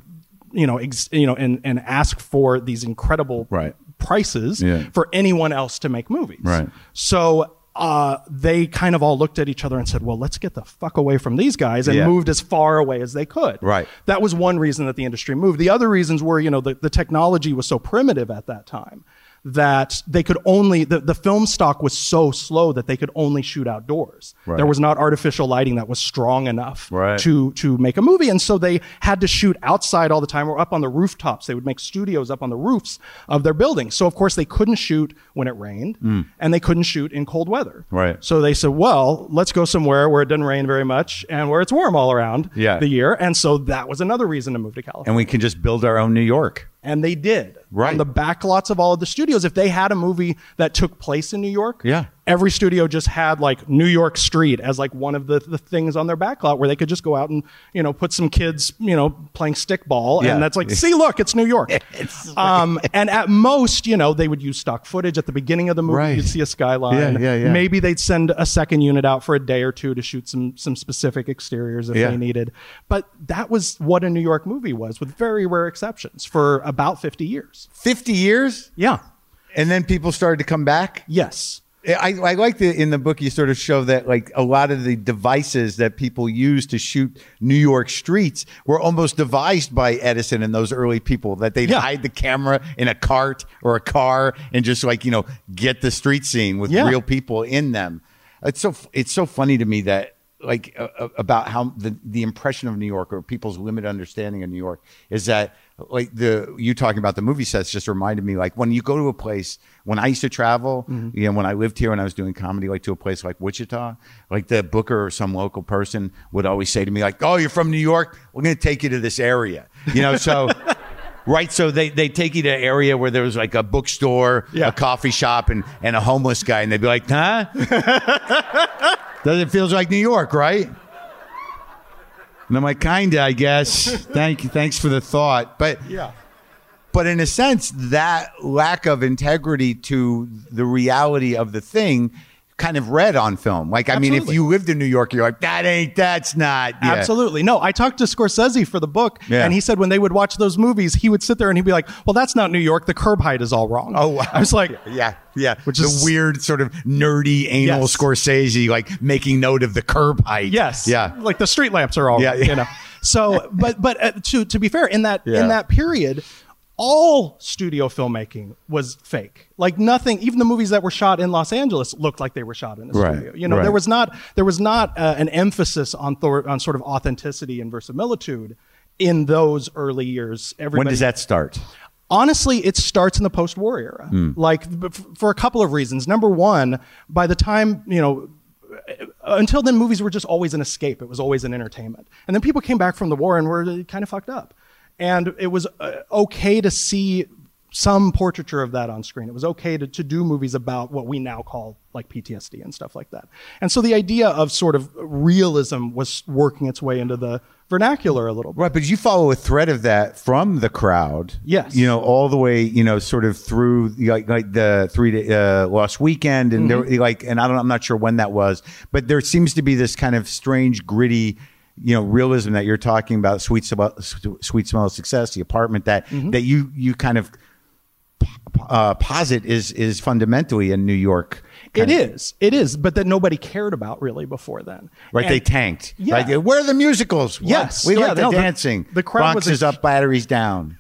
D: and ask for these incredible prices for anyone else to make movies.
B: Right.
D: So they kind of all looked at each other and said, well, let's get the fuck away from these guys, and moved as far away as they could.
B: Right.
D: That was one reason that the industry moved. The other reasons were, the technology was so primitive at that time that they could only, the film stock was so slow that they could only shoot outdoors.
B: Right.
D: There was not artificial lighting that was strong enough
B: right.
D: to make a movie. And so they had to shoot outside all the time or up on the rooftops. They would make studios up on the roofs of their buildings. So of course they couldn't shoot when it rained and they couldn't shoot in cold weather.
B: Right.
D: So they said, well, let's go somewhere where it doesn't rain very much and where it's warm all around the year. And so that was another reason to move to California.
B: And we can just build our own New York.
D: And they did.
B: Right.
D: On the back lots of all of the studios. If they had a movie that took place in New York, every studio just had like New York Street as like one of the things on their back lot where they could just go out and, put some kids, playing stickball. And that's like, see, look, it's New York. And at most, they would use stock footage at the beginning of the movie.
B: Right.
D: You'd see a skyline. Maybe they'd send a second unit out for a day or two to shoot some specific exteriors if they needed. But that was what a New York movie was, with very rare exceptions, for about 50 years.
B: 50 years?
D: Yeah.
B: And then people started to come back?
D: Yes.
B: I like in the book you sort of show that like a lot of the devices that people used to shoot New York streets were almost devised by Edison and those early people, that they'd hide the camera in a cart or a car and just like, get the street scene with real people in them. It's so funny to me that about how the impression of New York or people's limited understanding of New York is that like you talking about the movie sets just reminded me like when you go to a place, when I used to travel, you know, when I lived here and I was doing comedy, like to a place like Wichita, like the booker or some local person would always say to me like, oh, you're from New York? We're going to take you to this area, you know, so. Right, so they take you to an area where there was like a bookstore, a coffee shop, and a homeless guy, and they'd be like, huh? It feels like New York, right? And I'm like, kinda, I guess. Thanks for the thought. But in a sense, that lack of integrity to the reality of the thing kind of read on film. Like, I mean, if you lived in New York, you're like, that's not. Yeah.
D: Absolutely. No, I talked to Scorsese for the book, and he said when they would watch those movies, he would sit there and he'd be like, well, that's not New York. The curb height is all wrong.
B: Oh, wow.
D: I was like,
B: Which is the weird sort of nerdy anal Scorsese, like making note of the curb height.
D: Yes.
B: Yeah.
D: Like the street lamps are all, you know. So, but to be fair, in that period, all studio filmmaking was fake. Like nothing, even the movies that were shot in Los Angeles looked like they were shot in a studio. You know, there was not an emphasis on sort of authenticity and verisimilitude in those early years.
B: When does that start?
D: Honestly, it starts in the post-war era. Like for a couple of reasons. Number one, by the time, you know, until then, movies were just always an escape. It was always an entertainment. And then people came back from the war and were kind of fucked up. And it was okay to see some portraiture of that on screen. It was okay to do movies about what we now call like PTSD and stuff like that. And so the idea of sort of realism was working its way into the vernacular a little bit.
B: Right, but you follow a thread of that from The Crowd.
D: Yes.
B: You know, all the way, you know, sort of through like the 3-day Lost Weekend, and there, like, and I'm not sure when that was, but there seems to be this kind of strange, gritty, you know, realism that you're talking about. Sweet Smell of Success, The Apartment, that you kind of posit is fundamentally a New York.
D: It is, but that nobody cared about really before then.
B: Right,
D: And
B: they tanked.
D: Yeah.
B: Like, where are the musicals? What?
D: Yes.
B: We
D: Yeah,
B: like the dancing.
D: the crowd
B: Bronx
D: was
B: is up, batteries down.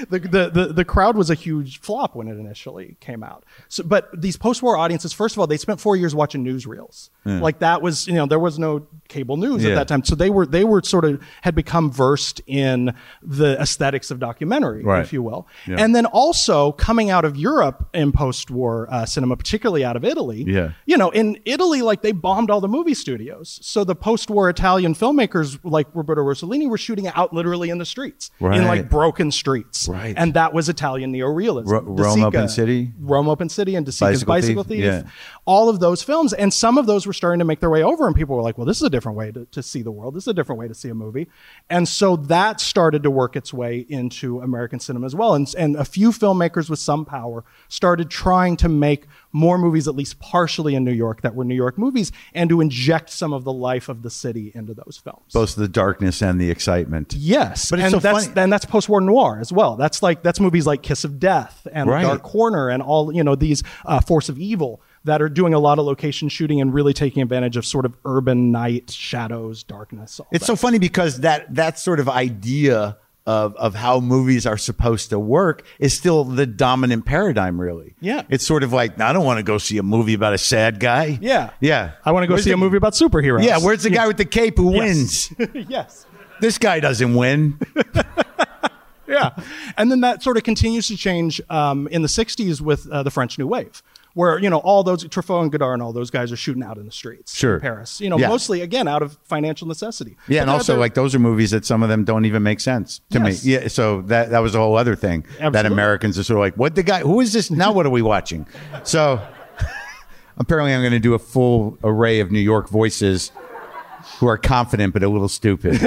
D: The Crowd was a huge flop when it initially came out. So, but these post-war audiences, first of all, they spent 4 years watching newsreels. Like that was, you know, there was no cable news at that time. So they were sort of had become versed in the aesthetics of documentary, if you will. Yeah. And then also coming out of Europe in post-war cinema, particularly out of Italy. Yeah. You know, in Italy, like they bombed all the movie studios. So the post-war Italian filmmakers like Roberto Rossellini were shooting out literally in the streets, in like broken streets.
B: Right.
D: And that was Italian neorealism.
B: Rome Open City.
D: Rome Open City and De Sica's Bicycle Thief.
B: Yeah.
D: All of those films. And some of those were starting to make their way over, and people were like, well, this is a different way to see the world. This is a different way to see a movie. And so that started to work its way into American cinema as well. And a few filmmakers with some power started trying to make more movies, at least partially in New York, that were New York movies, and to inject some of the life of the city into those films.
B: Both the darkness and the excitement.
D: Yes.
B: But it's so funny.
D: And that's post-war noir as well. That's movies like Kiss of Death and Dark Corner and all, you know, these Force of Evil that are doing a lot of location shooting and really taking advantage of sort of urban night, shadows, darkness.
B: It's so funny because that sort of idea of how movies are supposed to work is still the dominant paradigm, really.
D: Yeah.
B: It's sort of like, I don't want to go see a movie about a sad guy.
D: Yeah.
B: Yeah.
D: I want to go see a movie about superheroes.
B: Yeah, where's the guy with the cape who wins?
D: Yes.
B: This guy doesn't win.
D: Yeah. And then that sort of continues to change in the 60s with the French New Wave, where, you know, all those, Truffaut and Godard and all those guys are shooting out in the streets in Paris, you know, mostly, again, out of financial necessity.
B: Yeah, and also, like, those are movies that some of them don't even make sense to me. Yeah, so that was a whole other thing. Absolutely. That Americans are sort of like, what the guy, who is this? Now what are we watching? So apparently I'm going to do a full array of New York voices who are confident but a little stupid.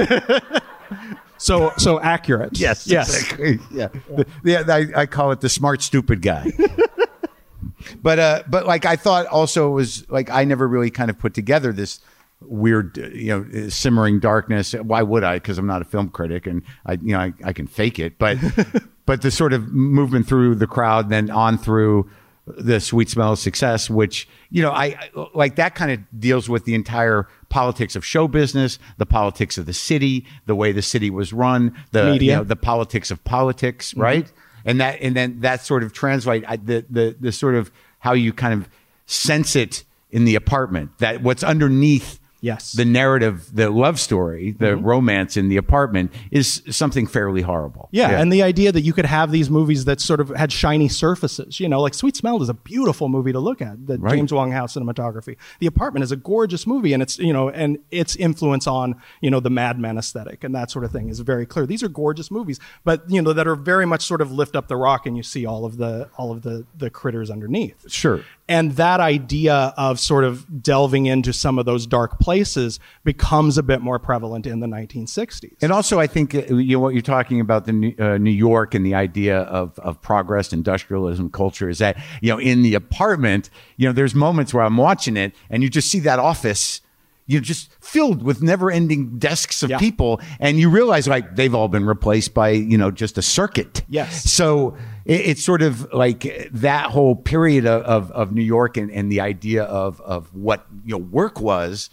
D: So accurate.
B: Yes. Exactly. Yeah. I call it the smart, stupid guy. But like, I thought also it was like, I never really kind of put together this weird, you know, simmering darkness. Why would I? Because I'm not a film critic, and I can fake it. But but the sort of movement through The Crowd, then on through The Sweet Smell of Success, which, you know, I like, that kind of deals with the entire politics of show business, the politics of the city, the way the city was run, the media, you know, the politics of politics, right? And then that sort of translate the sort of how you kind of sense it in The Apartment, that what's underneath
D: Yes.
B: the narrative, the love story, the romance in the apartment is something fairly horrible.
D: Yeah, and the idea that you could have these movies that sort of had shiny surfaces, like Sweet Smell is a beautiful movie to look at, the James Wong Howe cinematography. The Apartment is a gorgeous movie, and it's, and its influence on, the Mad Men aesthetic and that sort of thing is very clear. These are gorgeous movies, but, that are very much sort of lift up the rock and you see all of the critters underneath.
B: Sure.
D: And that idea of sort of delving into some of those dark places becomes a bit more prevalent in the 1960s.
B: And also, I think what you're talking about, the New York and the idea of progress, industrialism, culture, is that in the apartment, there's moments where I'm watching it and you just see that office, just filled with never-ending desks of people, and you realize like they've all been replaced by just a circuit.
D: Yes.
B: So it's sort of like that whole period of New York and the idea of what work was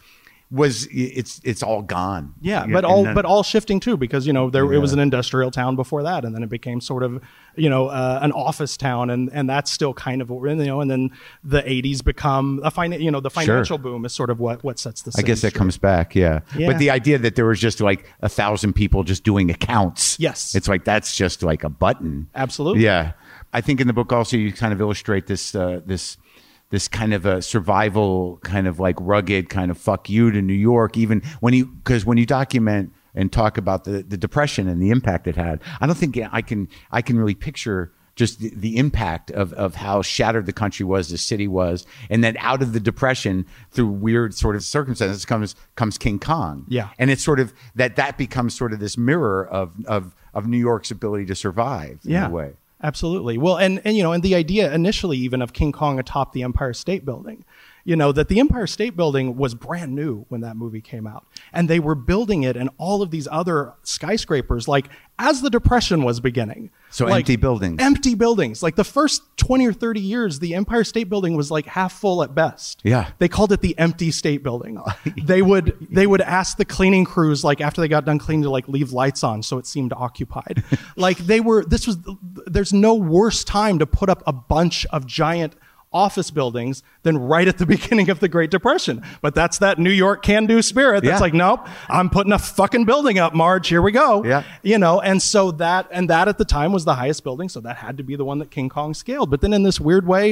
B: it's all gone.
D: Yeah, but all shifting too, because it was an industrial town before that, and then it became sort of an office town, and that's still kind of and then the 80s become the financial boom is sort of what sets the city
B: I guess that
D: straight.
B: comes back, yeah. But the idea that there was just like 1,000 people just doing accounts,
D: yes,
B: it's like that's just like a button.
D: Absolutely,
B: yeah. I think in the book also you kind of illustrate this kind of a survival, kind of like rugged, kind of fuck you to New York, even when you document and talk about the Depression and the impact it had. I don't think I can really picture just the impact of how shattered the country was, the city was, and then out of the Depression through weird sort of circumstances comes King Kong.
D: Yeah.
B: And it's sort of that becomes sort of this mirror of New York's ability to survive in a way.
D: Absolutely. Well, and the idea initially even of King Kong atop the Empire State Building, that the Empire State Building was brand new when that movie came out. And they were building it and all of these other skyscrapers, like as the Depression was beginning.
B: So
D: like,
B: empty buildings.
D: Empty buildings. Like the first 20 or 30 years, the Empire State Building was like half full at best.
B: Yeah.
D: They called it the Empty State Building. They would ask the cleaning crews, like after they got done cleaning, to like leave lights on so it seemed occupied. Like there's no worse time to put up a bunch of giant office buildings than right at the beginning of the Great Depression. But that's that New York can-do spirit that's like, nope, I'm putting a fucking building up, Marge, here we go.
B: Yeah.
D: And so that at the time was the highest building, so that had to be the one that King Kong scaled. But then in this weird way,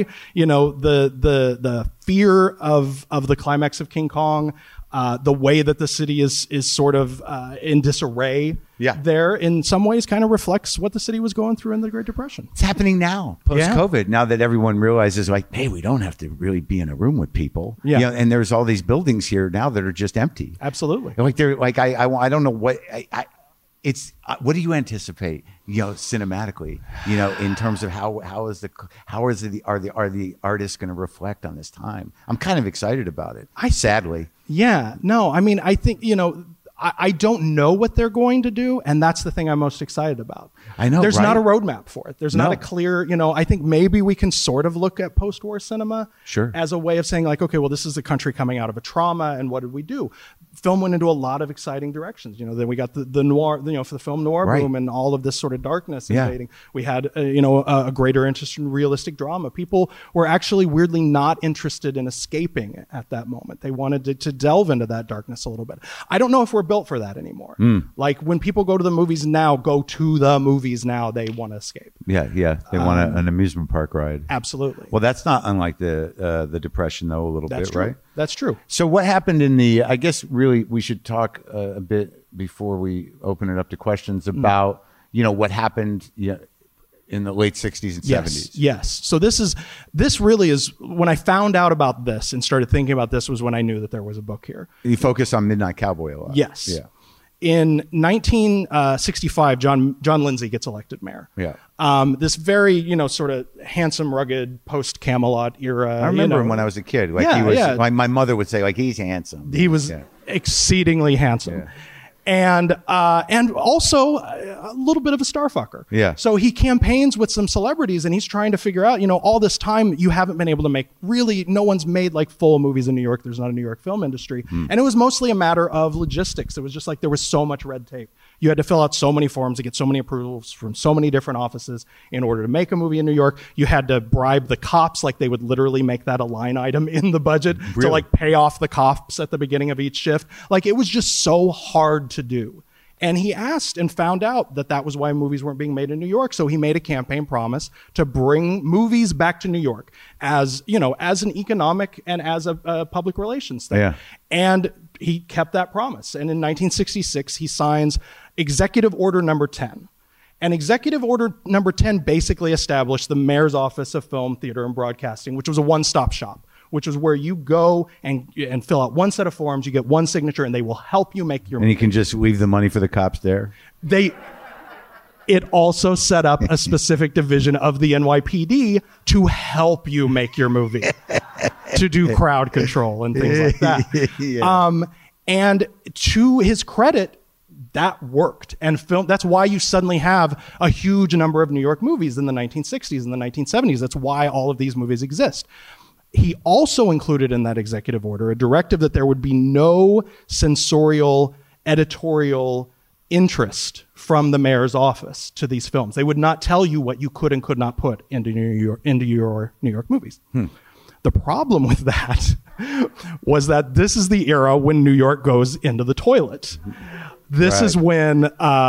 D: the fear of the climax of King Kong, the way that the city is sort of in disarray there in some ways kind of reflects what the city was going through in the Great Depression.
B: It's happening now, post-COVID, now that everyone realizes like, hey, we don't have to really be in a room with people.
D: Yeah.
B: And there's all these buildings here now that are just empty.
D: Absolutely.
B: Like they're like, I don't know what what do you anticipate, cinematically, in terms of how are the artists going to reflect on this time? I'm kind of excited about it. Sadly. Yeah.
D: No, I mean, I think, I don't know what they're going to do, and that's the thing I'm most excited about.
B: I know,
D: There's
B: right?
D: not a roadmap for it. There's not a clear, I think maybe we can sort of look at post-war cinema as a way of saying like, okay, well, this is a country coming out of a trauma, and what did we do? Film went into a lot of exciting directions. Then we got the noir, for the film noir boom and all of this sort of darkness invading. We had, a greater interest in realistic drama. People were actually weirdly not interested in escaping at that moment. They wanted to delve into that darkness a little bit. I don't know if we're built for that anymore. Like when people go to the movies now, they want to escape.
B: Yeah. They want an amusement park ride.
D: Absolutely.
B: Well, that's not unlike the Depression, though, a little bit,
D: true.
B: right?
D: That's true.
B: So what happened I guess really we should talk a bit before we open it up to questions about, what happened in the late 60s and 70s.
D: Yes. So this really is, when I found out about this and started thinking about this, was when I knew that there was a book here.
B: You focus on Midnight Cowboy a lot.
D: Yes.
B: Yeah.
D: In 1965, John Lindsay gets elected mayor.
B: Yeah.
D: This very, sort of handsome, rugged, post-Camelot era.
B: I remember him when I was a kid. Like he was, like my mother would say, like, he's handsome.
D: He was exceedingly handsome.
B: Yeah.
D: And also a little bit of a starfucker.
B: Yeah.
D: So he campaigns with some celebrities, and he's trying to figure out, all this time you haven't been able to make, really, no one's made like full movies in New York. There's not a New York film industry. And it was mostly a matter of logistics. It was just like there was so much red tape. You had to fill out so many forms to get so many approvals from so many different offices in order to make a movie in New York. You had to bribe the cops, like they would literally make that a line item in the budget to like pay off the cops at the beginning of each shift. Like it was just so hard to do. And he asked and found out that that was why movies weren't being made in New York. So he made a campaign promise to bring movies back to New York as, you know, as an economic and as a public relations thing.
B: Yeah.
D: And he kept that promise. And in 1966, he signs Executive Order Number 10. And Executive Order Number 10 basically established the Mayor's Office of Film, Theater, and Broadcasting, which was a one-stop shop, which is where you go and fill out one set of forms, you get one signature, and they will help you make your
B: And
D: movie.
B: you can just leave the money for the cops there?
D: It also set up a specific division of the NYPD to help you make your movie, to do crowd control and things like that.
B: Yeah.
D: And to his credit, that worked. And that's why you suddenly have a huge number of New York movies in the 1960s and the 1970s. That's why all of these movies exist. He also included in that executive order a directive that there would be no censorial, editorial interest from the mayor's office to these films. They would not tell you what you could and could not put into your New York movies. The problem with that was that this is the era when New York goes into the toilet. This is when,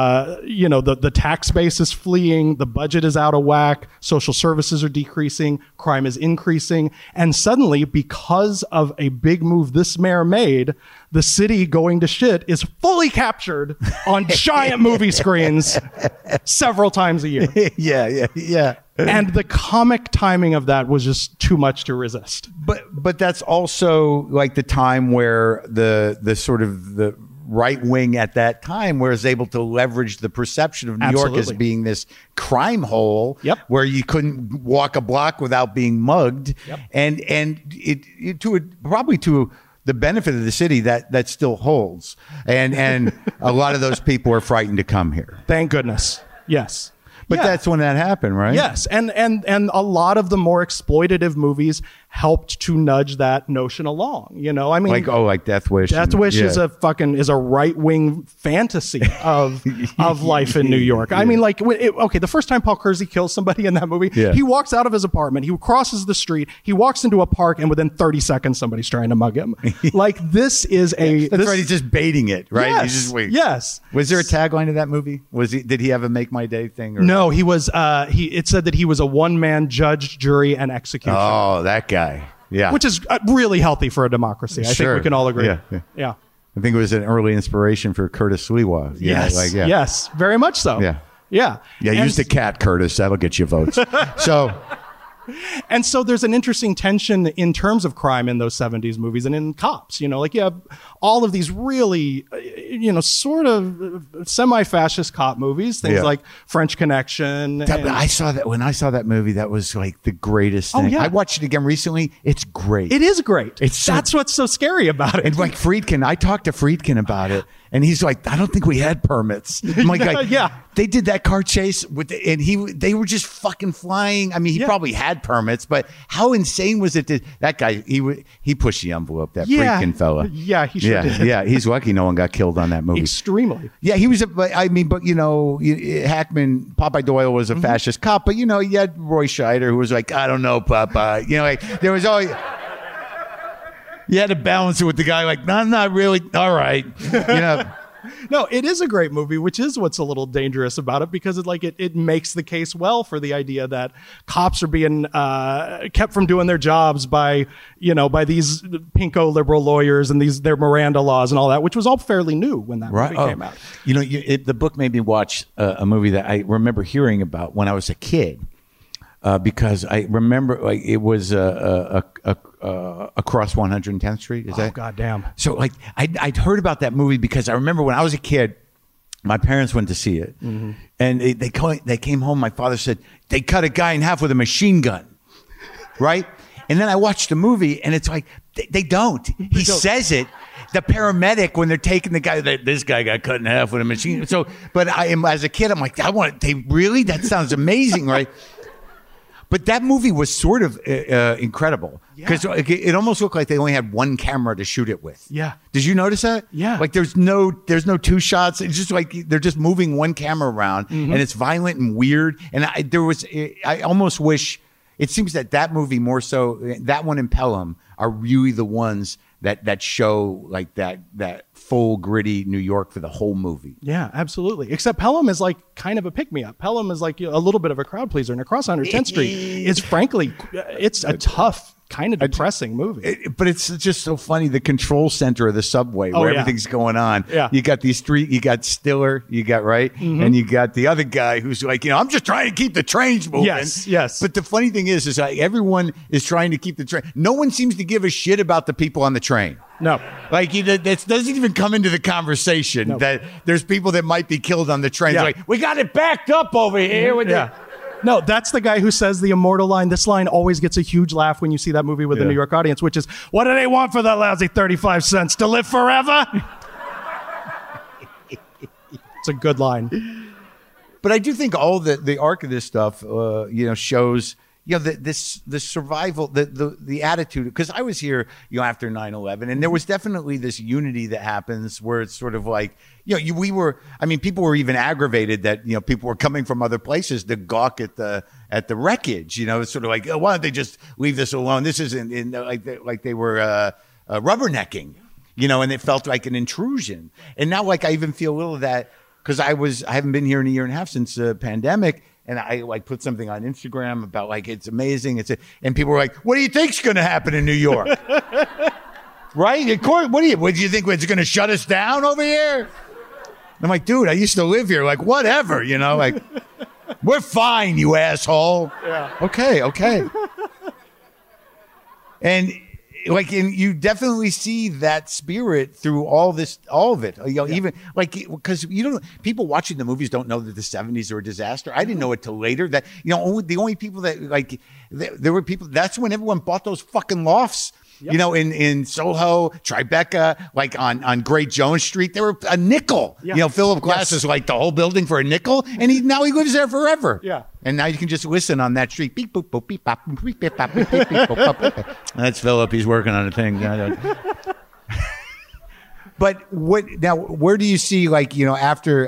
D: the tax base is fleeing, the budget is out of whack, social services are decreasing, crime is increasing, and suddenly, because of a big move this mayor made, the city going to shit is fully captured on giant movie screens several times a year.
B: Yeah. And
D: And the comic timing of that was just too much to resist.
B: but that's also like the time where the sort of the right wing at that time was able to leverage the perception of New York as
D: Absolutely.
B: being this crime hole where you couldn't walk a block without being mugged. And it probably to the benefit of the city that still holds. And a lot of those people are frightened to come here.
D: Thank goodness. Yes.
B: But
D: Yeah.
B: that's when that happened, right?
D: Yes, and a lot of the more exploitative movies helped to nudge that notion along. You know, I mean,
B: Like Death Wish.
D: Death Wish is a right wing fantasy of life in New York. I mean, like, the first time Paul Kersey kills somebody in that movie, he walks out of his apartment, he crosses the street, he walks into a park, and within 30 seconds, somebody's trying to mug him. Like, this is
B: That's right. He's just baiting it, right?
D: Yes,
B: He's just waiting.
D: yes.
B: Was there a tagline to that movie? Did he have a Make My Day thing? Or?
D: No, he was. It said that he was a one-man judge, jury, and executioner.
B: Oh, that guy. Yeah.
D: Which is really healthy for a democracy. I think we can all agree.
B: Yeah. I think it was an early inspiration for Curtis Lewa.
D: Yes. Yes. Very much so.
B: Yeah.
D: Yeah.
B: Yeah. Use the cat, Curtis. That'll get you votes.
D: And so there's an interesting tension in terms of crime in those 70s movies and in Cops. You know, like you have all of these really, sort of semi-fascist cop movies, things like French Connection.
B: I saw that when I saw that movie. That was like the greatest thing.
D: yeah.
B: I watched it again recently. It's great.
D: It is great.
B: It's
D: That's what's so scary about it.
B: And like Friedkin, I talked to Friedkin about it, and he's like, "I don't think we had permits." I'm like,
D: Yeah.
B: They did that car chase they were just fucking flying. I mean, he probably had permits, but how insane was it? That guy, he pushed the envelope. That Friedkin fella.
D: Yeah, he sure did.
B: Yeah, he's lucky no one got killed on that movie.
D: Extremely.
B: Yeah, he was. Hackman, Popeye Doyle was a fascist cop, but you had Roy Scheider who was like, "I don't know, Popeye." There was always. You had to balance it with the guy like, "No, not really. All right."
D: No, it is a great movie, which is what's a little dangerous about it, because it makes the case well for the idea that cops are being kept from doing their jobs by these pinko liberal lawyers and their Miranda laws and all that, which was all fairly new when that movie came out.
B: The book made me watch a movie that I remember hearing about when I was a kid. Because I remember it was across 110th Street. Is that?
D: Goddamn.
B: So I'd heard about that movie because I remember when I was a kid, my parents went to see it, and they came home. My father said they cut a guy in half with a machine gun, right? And then I watched the movie, and it's like they don't. He says it. The paramedic, when they're taking the guy, this guy got cut in half with a machine. So, but as a kid, I'm like, they really? That sounds amazing, right? But that movie was sort of incredible because it almost looked like they only had one camera to shoot it with.
D: Yeah.
B: Did you notice that?
D: Yeah.
B: Like there's no two shots. It's just like they're just moving one camera around, and it's violent and weird. And I almost wish. It seems that movie more so, that one and Pelham are really the ones that show like that full gritty New York for the whole movie.
D: Yeah, absolutely. Except Pelham is like kind of a pick-me-up. Pelham is like a little bit of a crowd pleaser, and Across 110th Street is frankly, it's a tough, kind of depressing movie.
B: But it's just so funny. The control center of the subway where everything's going on.
D: Yeah.
B: You got you got Stiller, right? And you got the other guy who's like, I'm just trying to keep the trains moving.
D: Yes.
B: But the funny thing is like everyone is trying to keep the train. No one seems to give a shit about the people on the train.
D: No.
B: Like that doesn't even come into the conversation that there's people that might be killed on the train.
D: Yeah.
B: Like, we got it backed up over here. With
D: No, that's the guy who says the immortal line. This line always gets a huge laugh when you see that movie with the New York audience, which is, what do they want for that lousy 35 cents? To live forever? It's a good line.
B: But I do think all the arc of this stuff, shows, the survival, the attitude. Because I was here, after 9/11, and there was definitely this unity that happens where it's sort of like, people were even aggravated that, people were coming from other places to gawk at the wreckage. It's sort of like, why don't they just leave this alone? This isn't like they were rubbernecking, and it felt like an intrusion. And now, like, I even feel a little of that because I haven't been here in a year and a half since the pandemic. And I put something on Instagram about it's amazing. And people were like, what do you think's going to happen in New York? Right? Of course, what do you think? It's going to shut us down over here? I'm like, dude, I used to live here. Like, whatever, like, we're fine, you asshole.
D: Yeah.
B: Okay. And you definitely see that spirit through all of it. Even because people watching the movies don't know that the 70s are a disaster. I didn't know it till later. That the only people that there were people. That's when everyone bought those fucking lofts. Yep. In Soho, Tribeca, like on Great Jones Street, they were a nickel. Yeah. Philip Glass is like the whole building for a nickel, and now he lives there forever.
D: Yeah.
B: And now you can just listen on that street. Beep, boop, boop, beep, bop, beep, beep, bop, beep, beep, beep, boop, bop. That's Philip. He's working on a thing. But where do you see, after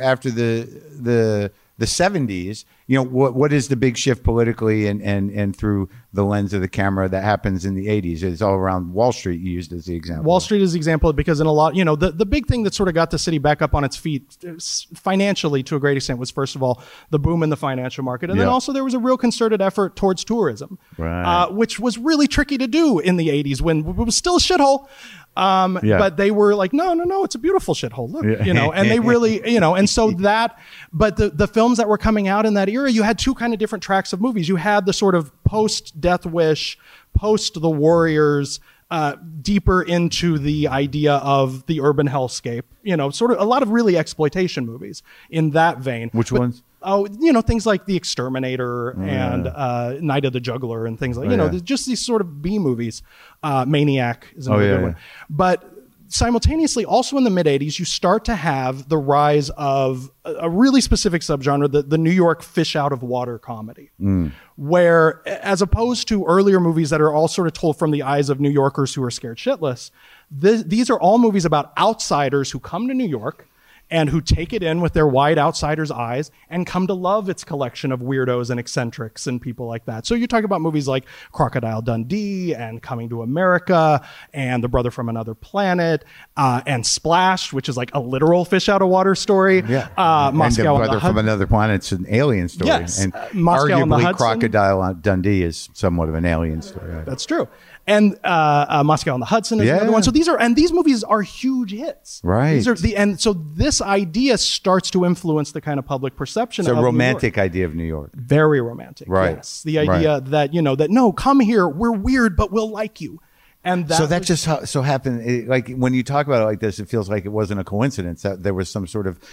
B: the 70s, what is the big shift politically and through the lens of the camera that happens in the 80s? It's all around Wall Street, you used as the example.
D: Wall Street is the example because in a lot, the big thing that sort of got the city back up on its feet financially to a great extent was, first of all, the boom in the financial market. And then also there was a real concerted effort towards tourism, which was really tricky to do in the 80s when it was still a shithole. But they were like, no, it's a beautiful shithole. Look, and they really, and so but the films that were coming out in that era, you had two kind of different tracks of movies. You had the sort of post Death Wish, post The Warriors, deeper into the idea of the urban hellscape, sort of a lot of really exploitation movies in that vein.
B: Which ones?
D: Oh, things like The Exterminator and Night of the Juggler and things like, just these sort of B movies. Maniac is another good one. But simultaneously, also in the mid-'80s, you start to have the rise of a really specific subgenre, the New York fish-out-of-water comedy, where, as opposed to earlier movies that are all sort of told from the eyes of New Yorkers who are scared shitless, these are all movies about outsiders who come to New York and who take it in with their wide outsider's eyes and come to love its collection of weirdos and eccentrics and people like that. So you're talking about movies like Crocodile Dundee and Coming to America and The Brother from Another Planet and Splash, which is like a literal fish out of water story.
B: Yeah.
D: Moscow
B: and The Brother from Another Planet's an alien story.
D: Yes.
B: And
D: Moscow on the
B: arguably
D: Hudson.
B: Crocodile Dundee is somewhat of an alien story.
D: That's true. And Moscow on the Hudson is another one. So these movies are huge hits.
B: Right.
D: And so this idea starts to influence the kind of public perception of
B: It's a romantic
D: New York.
B: idea of New York.
D: Very romantic.
B: Right.
D: Yes. The idea that, no, come here. We're weird, but we'll like you. And
B: that just so happened. Like when you talk about it like this, it feels like it wasn't a coincidence that there was some sort of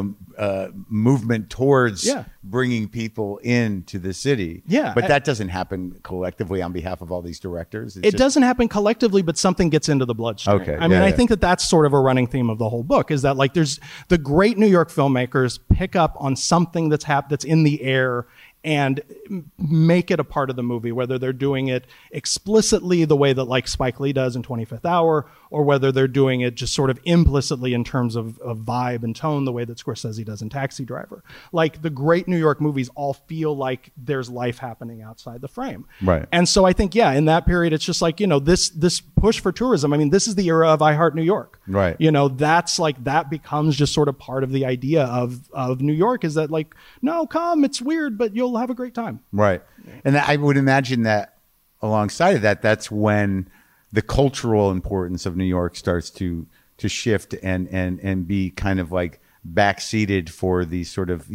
B: movement towards bringing people into the city.
D: Yeah,
B: but that doesn't happen collectively on behalf of all these directors.
D: It doesn't happen collectively, but something gets into the bloodstream.
B: Okay,
D: I think that's sort of a running theme of the whole book. Is that like there's the great New York filmmakers pick up on something that's in the air and make it a part of the movie, whether they're doing it explicitly the way that like Spike Lee does in 25th Hour, or whether they're doing it just sort of implicitly in terms of vibe and tone, the way that Scorsese does in Taxi Driver. Like the great New York movies all feel like there's life happening outside the frame.
B: Right.
D: And so I think, yeah, in that period, it's just like, this push for tourism. I mean, this is the era of I Heart New York.
B: Right.
D: That's like, that becomes just sort of part of the idea of New York, is that like, no, come, it's weird, but you'll have a great time.
B: Right. And I would imagine that alongside of that, that's when the cultural importance of New York starts to shift and be kind of like backseated for the sort of,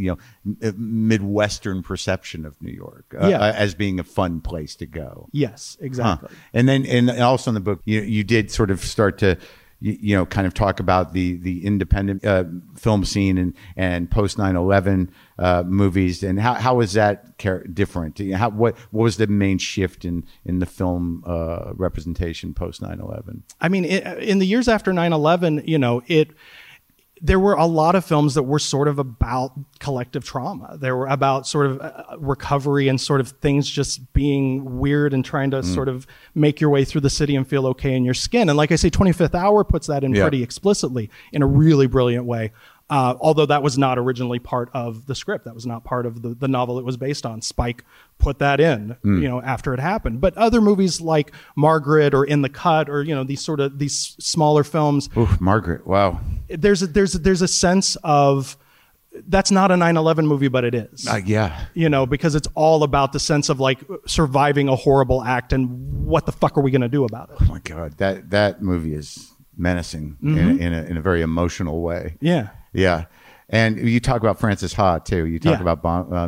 B: Midwestern perception of New York as being a fun place to go.
D: Yes, exactly.
B: Huh. And then, and also in the book, you did sort of start to, kind of talk about the independent film scene and post 9/11 movies, and how was that different? What was the main shift in the film representation post 9/11? I mean,
D: in the years after 9/11, there were a lot of films that were sort of about collective trauma. They were about sort of recovery and sort of things just being weird and trying to sort of make your way through the city and feel okay in your skin. And like I say, 25th Hour puts that in pretty explicitly in a really brilliant way. Although that was not originally part of the script. That was not part of the novel it was based on. Spike put that in, after it happened. But other movies like Margaret or In the Cut or, these smaller films.
B: Ooh, Margaret. Wow.
D: There's a sense of, that's not a 9/11 movie, but it is.
B: Yeah.
D: Because it's all about the sense of like surviving a horrible act and what the fuck are we going to do about it?
B: Oh my God. That movie is menacing in a very emotional way.
D: Yeah.
B: Yeah. And you talk about Francis Ha too. You talk about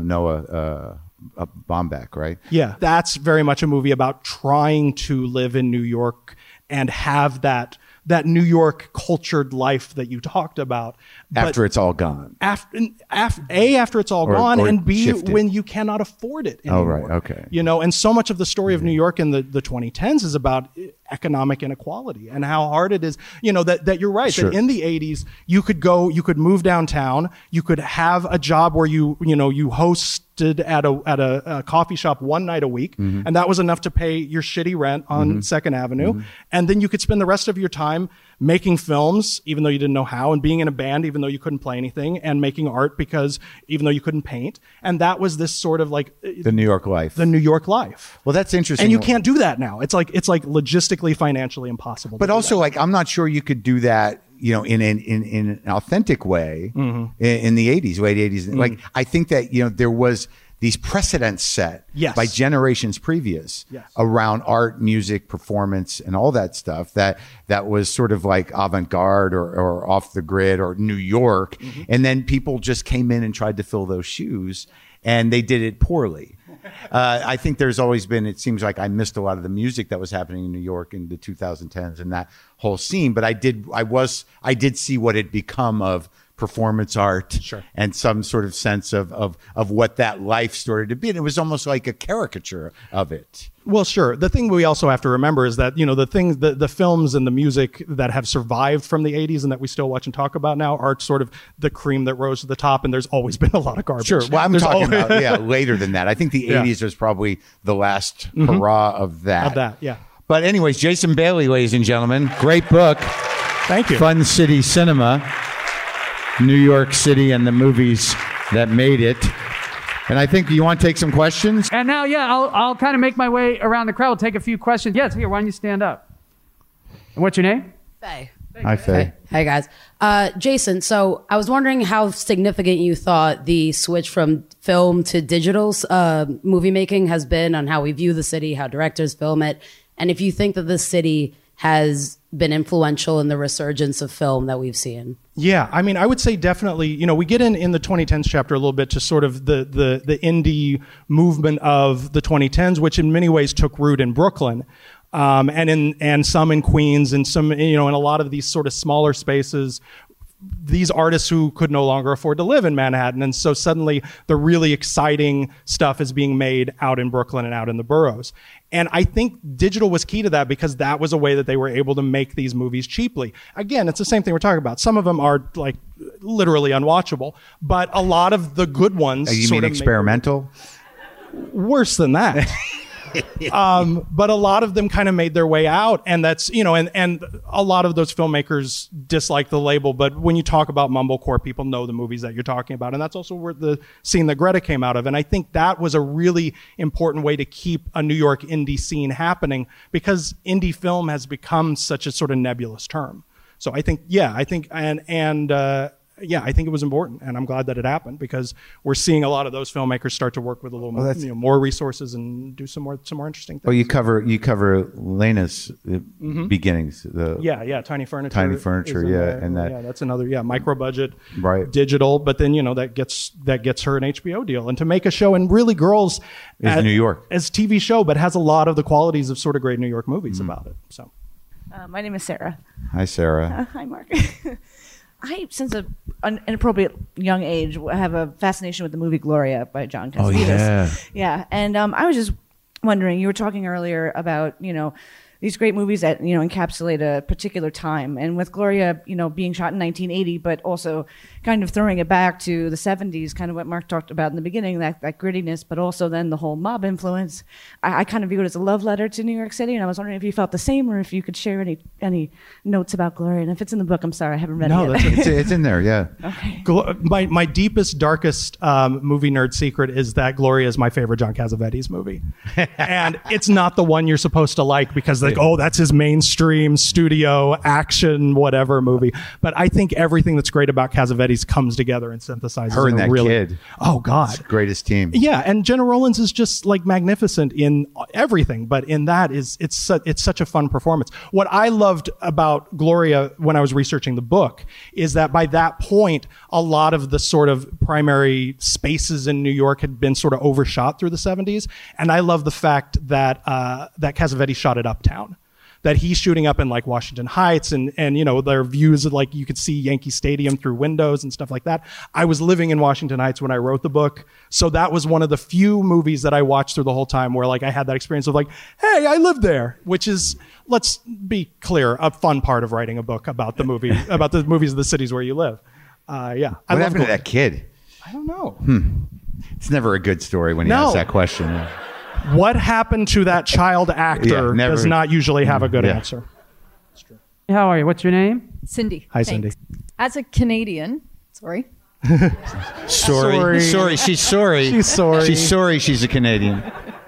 B: Noah Baumbach, right?
D: Yeah. That's very much a movie about trying to live in New York and have that New York cultured life that you talked about.
B: After it's all gone.
D: After it's all gone, and B, shifted. When you cannot afford it anymore.
B: Oh, right. Okay.
D: And so much of the story of New York in the 2010s is about economic inequality and how hard it is, that you're right, that in the 80s, you could move downtown, you could have a job where you hosted at a coffee shop one night a week, and that was enough to pay your shitty rent on Second Avenue. And then you could spend the rest of your time making films, even though you didn't know how, and being in a band, even though you couldn't play anything, and making art because even though you couldn't paint. And that was this sort of like
B: the New York life.
D: The New York life.
B: Well, that's interesting.
D: And you can't do that now. It's like logistically, financially impossible.
B: But also, like, I'm not sure you could do that, in an authentic way in the 80s, late 80s. Like, I think that, there was these precedents set by generations previous around art, music, performance, and all that stuff that was sort of like avant-garde or off the grid or New York. And then people just came in and tried to fill those shoes, and they did it poorly. I think there's always been, it seems like I missed a lot of the music that was happening in New York in the 2010s and that whole scene, but I did see what had become of performance art and some sort of sense of what that life started to be. And it was almost like a caricature of it.
D: Well, sure. The thing we also have to remember is that, the films and the music that have survived from the 80s and that we still watch and talk about now are sort of the cream that rose to the top. And there's always been a lot of garbage.
B: Sure. Well, I'm talking about, later than that. I think the 80s was probably the last hurrah of that. But anyways, Jason Bailey, ladies and gentlemen, great book.
D: Thank you.
B: Fun City Cinema. New York City and the movies that made it. And I think you want to take some questions?
E: And now, I'll kind of make my way around the crowd. We'll take a few questions. Yes, here, why don't you stand up? And what's your name?
F: Faye.
B: Hi, Faye.
F: Hey, guys. Jason, so I was wondering how significant you thought the switch from film to digital movie making has been on how we view the city, how directors film it, and if you think that this city has been influential in the resurgence of film that we've seen.
D: Yeah, I mean, I would say definitely, we get in the 2010s chapter a little bit to sort of the indie movement of the 2010s, which in many ways took root in Brooklyn. And some in Queens and some, in a lot of these sort of smaller spaces, these artists who could no longer afford to live in Manhattan. And so suddenly the really exciting stuff is being made out in Brooklyn and out in the boroughs. And I think digital was key to that because that was a way that they were able to make these movies cheaply. Again, it's the same thing we're talking about. Some of them are like literally unwatchable, but a lot of the good ones.
B: You mean experimental?
D: worse than that. But a lot of them kind of made their way out, and that's, and a lot of those filmmakers dislike the label, but when you talk about mumblecore, people know the movies that you're talking about, and that's also where the scene that Greta came out of, and I think that was a really important way to keep a New York indie scene happening, because indie film has become such a sort of nebulous term. So I think I think it was important, and I'm glad that it happened, because we're seeing a lot of those filmmakers start to work with a little more resources and do some more interesting things.
B: Well, you cover Lena's beginnings.
D: Tiny Furniture.
B: Tiny Furniture, and
D: that's another micro budget,
B: right?
D: Digital, but then that gets her an HBO deal, and to make a show, and really Girls
B: is New York
D: as TV show, but has a lot of the qualities of sort of great New York movies about it. So,
G: my name is Sarah.
B: Hi, Sarah.
G: Hi, Mark. I, since an inappropriate young age, have a fascination with the movie Gloria by John Cassavetes.
B: Oh, yeah.
G: Yeah, and I was just wondering, you were talking earlier about, these great movies that, encapsulate a particular time. And with Gloria, being shot in 1980, but also kind of throwing it back to the 70s, kind of what Mark talked about in the beginning, that grittiness, but also then the whole mob influence. I kind of view it as a love letter to New York City, and I was wondering if you felt the same, or if you could share any notes about Gloria. And if it's in the book, I'm sorry, I haven't read it yet.
B: It's in there, yeah.
G: Okay.
D: My deepest, darkest movie nerd secret is that Gloria is my favorite John Cassavetes movie. And it's not the one you're supposed to like, because that's his mainstream studio action whatever movie. But I think everything that's great about Cassavetes comes together and synthesizes
B: her and that kid.
D: Oh God,
B: greatest team.
D: Yeah, and Jenna Rollins is just like magnificent in everything, but in that it's such a fun performance. What I loved about Gloria when I was researching the book is that by that point, a lot of the sort of primary spaces in New York had been sort of overshot through the 70s, and I love the fact that that Cassavetes shot it uptown. That he's shooting up in like Washington Heights, and their views of, like, you could see Yankee Stadium through windows and stuff like that. I was living in Washington Heights when I wrote the book, so that was one of the few movies that I watched through the whole time where like I had that experience of like, hey, I lived there, which is, let's be clear, a fun part of writing a book about the movie, about the movies of the cities where you live.
B: What happened to that kid?
D: I don't know.
B: It's never a good story when you ask that question.
D: What happened to that child actor does not usually have a good answer.
E: That's true. How are you? What's your name?
H: Cindy.
D: Hi,
H: Thanks.
D: Cindy.
H: As a Canadian, sorry.
B: Sorry. She's sorry.
D: She's sorry.
B: She's sorry. She's a Canadian.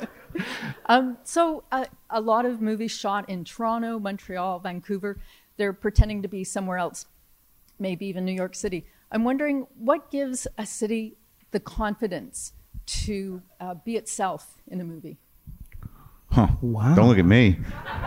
H: So a lot of movies shot in Toronto, Montreal, Vancouver, they're pretending to be somewhere else, maybe even New York City. I'm wondering what gives a city the confidence to be itself in a movie?
D: Wow.
B: Don't look at me.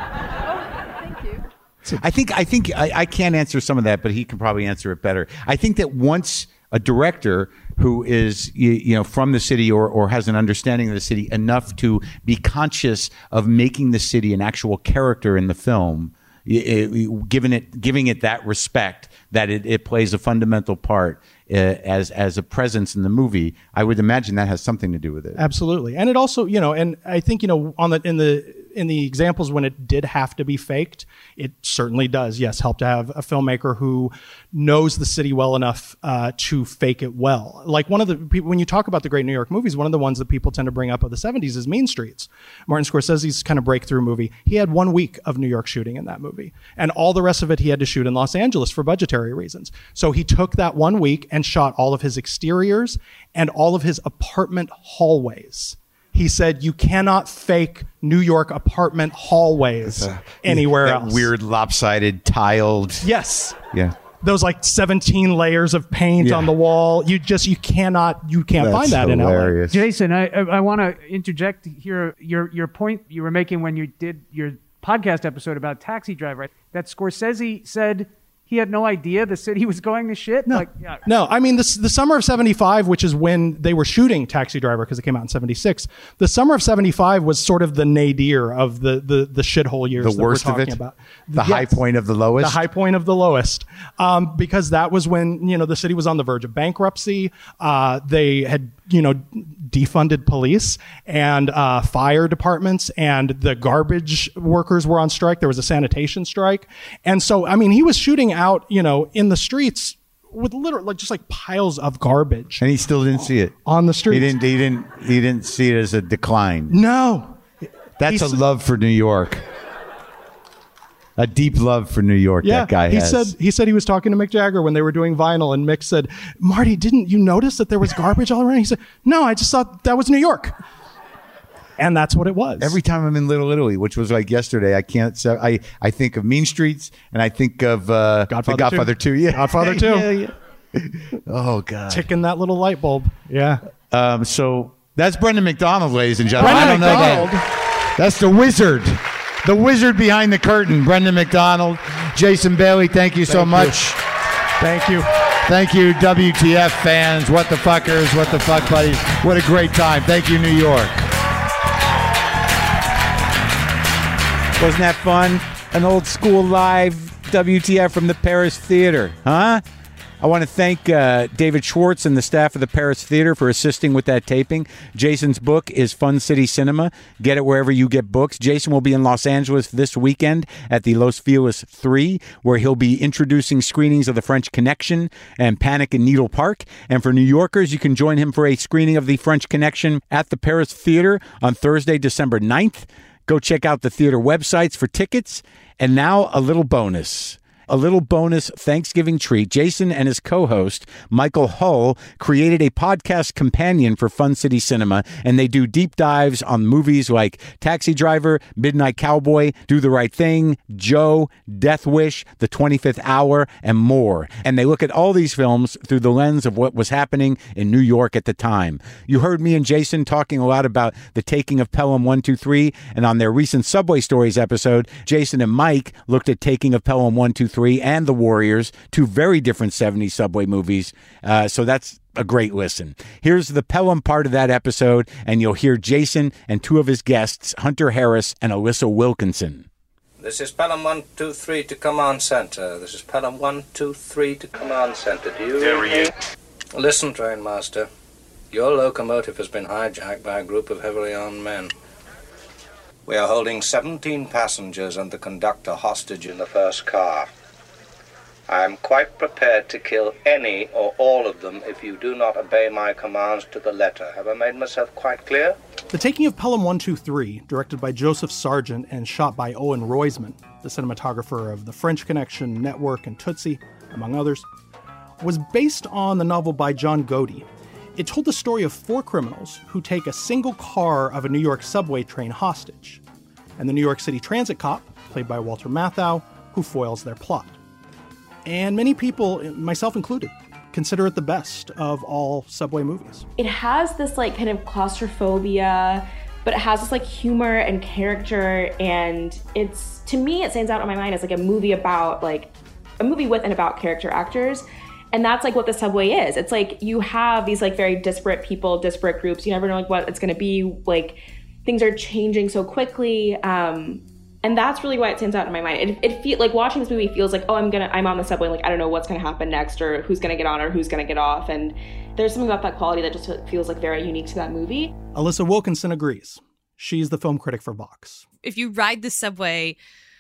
H: Thank you.
B: I think I can't answer some of that, but he can probably answer it better. I think that once a director who is from the city or has an understanding of the city enough to be conscious of making the city an actual character in the film, giving it that respect that it plays a fundamental part as a presence in the movie, I would imagine that has something to do with it.
D: Absolutely. And it also, and I think, in the examples when it did have to be faked, it certainly does, yes, help to have a filmmaker who knows the city well enough to fake it well. Like one of the people, when you talk about the great New York movies, one of the ones that people tend to bring up of the 70s is Mean Streets. Martin Scorsese's kind of breakthrough movie. He had 1 week of New York shooting in that movie, and all the rest of it he had to shoot in Los Angeles for budgetary reasons. So he took that 1 week and shot all of his exteriors and all of his apartment hallways. He said, you cannot fake New York apartment hallways anywhere else.
B: Weird lopsided tiled.
D: Yes.
B: Yeah.
D: Those like 17 layers of paint on the wall. You can't find that
B: hilarious.
D: in LA.
E: Jason, I want to interject here your point you were making when you did your podcast episode about Taxi Driver, that Scorsese said he had no idea the city was going to shit?
D: No. I mean, the summer of 75, which is when they were shooting Taxi Driver, because it came out in 76, the summer of 75 was sort of the nadir of the shithole years
B: the
D: that
B: worst
D: we're
B: of
D: talking
B: it?
D: about.
B: The high point of the lowest?
D: The high point of the lowest. Because that was when, the city was on the verge of bankruptcy. They had, defunded police and fire departments, and the garbage workers were on strike. There was a sanitation strike. And so, I mean, he was shooting out, in the streets with literally like just like piles of garbage
B: And he still didn't see it.
D: on the street.
B: He didn't see it as a decline.
D: No.
B: That's a
D: He's-
B: love for New York. A deep love for New York.
D: Yeah,
B: that guy
D: he
B: has.
D: said he was talking to Mick Jagger when they were doing vinyl, and Mick said, "Marty, didn't you notice that there was garbage all around?" He said, "No, I just thought that was New York," and that's what it was.
B: Every time I'm in Little Italy, which was like yesterday, I can't say. I think of Mean Streets, and I think of The Godfather 2. Yeah,
D: Godfather 2.
B: Yeah. Oh God.
D: Ticking that little light bulb. Yeah.
B: So that's Brendan McDonald, ladies and gentlemen. I don't
D: Brendan
B: know
D: McDonald.
B: that. That's the wizard. The wizard behind the curtain, Brendan McDonald. Jason Bailey, thank you so much.
D: Thank you.
B: Thank you, WTF fans, What the Fuckers, What the Fuck Buddies. What a great time. Thank you, New York. Wasn't that fun? An old school live WTF from the Paris Theater, huh? I want to thank David Schwartz and the staff of the Paris Theater for assisting with that taping. Jason's book is Fun City Cinema. Get it wherever you get books. Jason will be in Los Angeles this weekend at the Los Feliz 3, where he'll be introducing screenings of The French Connection and Panic in Needle Park. And for New Yorkers, you can join him for a screening of The French Connection at the Paris Theater on Thursday, December 9th. Go check out the theater websites for tickets. And now a little bonus. A little bonus Thanksgiving treat. Jason and his co-host, Michael Hull, created a podcast companion for Fun City Cinema, and they do deep dives on movies like Taxi Driver, Midnight Cowboy, Do the Right Thing, Joe, Death Wish, The 25th Hour, and more. And they look at all these films through the lens of what was happening in New York at the time. You heard me and Jason talking a lot about the taking of Pelham 123, and on their recent Subway Stories episode, Jason and Mike looked at Taking of Pelham 123 and The Warriors, two very different 70s Subway movies. So that's a great listen. Here's the Pelham part of that episode, and you'll hear Jason and two of his guests, Hunter Harris and Alyssa Wilkinson.
I: This is Pelham 123 to Command Center. This is Pelham 123 to Command Center. Do you read me? Listen, train master. Your locomotive has been hijacked by a group of heavily armed men. We are holding 17 passengers and the conductor hostage in the first car. I am quite prepared to kill any or all of them if you do not obey my commands to the letter. Have I made myself quite clear?
D: The Taking of Pelham 123, directed by Joseph Sargent and shot by Owen Roizman, the cinematographer of The French Connection, Network, and Tootsie, among others, was based on the novel by John Godey. It told the story of four criminals who take a single car of a New York subway train hostage, and the New York City transit cop, played by Walter Matthau, who foils their plot. And many people, myself included, consider it the best of all Subway movies.
J: It has this like kind of claustrophobia, but it has this like humor and character, and it's, to me, it stands out in my mind as like a movie about like a movie with and about character actors. And that's like what the Subway is. It's like you have these like very disparate people, disparate groups. You never know like what it's going to be. Like things are changing so quickly. And that's really why it stands out in my mind. It feels like watching this movie feels like, oh, I'm on the subway. Like, I don't know what's going to happen next or who's going to get on or who's going to get off. And there's something about that quality that just feels like very unique to that movie.
D: Alyssa Wilkinson agrees. She's the film critic for Vox.
K: If you ride the subway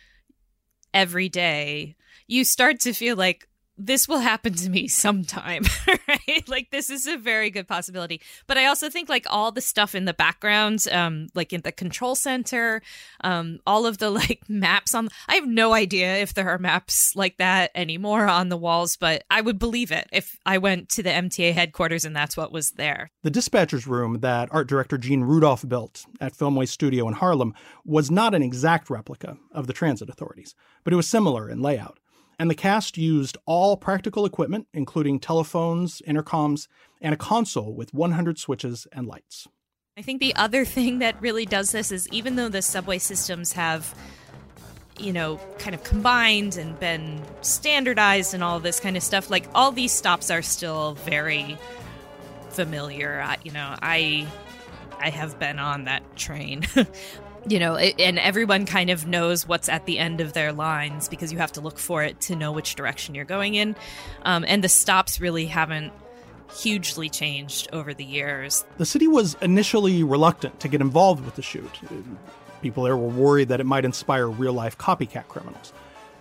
K: every day, you start to feel like this will happen to me sometime, right? Like this is a very good possibility. But I also think like all the stuff in the background, like in the control center, all of the like maps I have no idea if there are maps like that anymore on the walls, but I would believe it if I went to the MTA headquarters and that's what was there.
D: The dispatcher's room that art director Gene Rudolph built at Filmway Studio in Harlem was not an exact replica of the transit authorities, but it was similar in layout. And the cast used all practical equipment, including telephones, intercoms, and a console with 100 switches and lights.
K: I think the other thing that really does this is even though the subway systems have, you know, kind of combined and been standardized and all this kind of stuff, like all these stops are still very familiar. I have been on that train. You know, and everyone kind of knows what's at the end of their lines because you have to look for it to know which direction you're going in. And the stops really haven't hugely changed over the years.
D: The city was initially reluctant to get involved with the shoot. People there were worried that it might inspire real-life copycat criminals.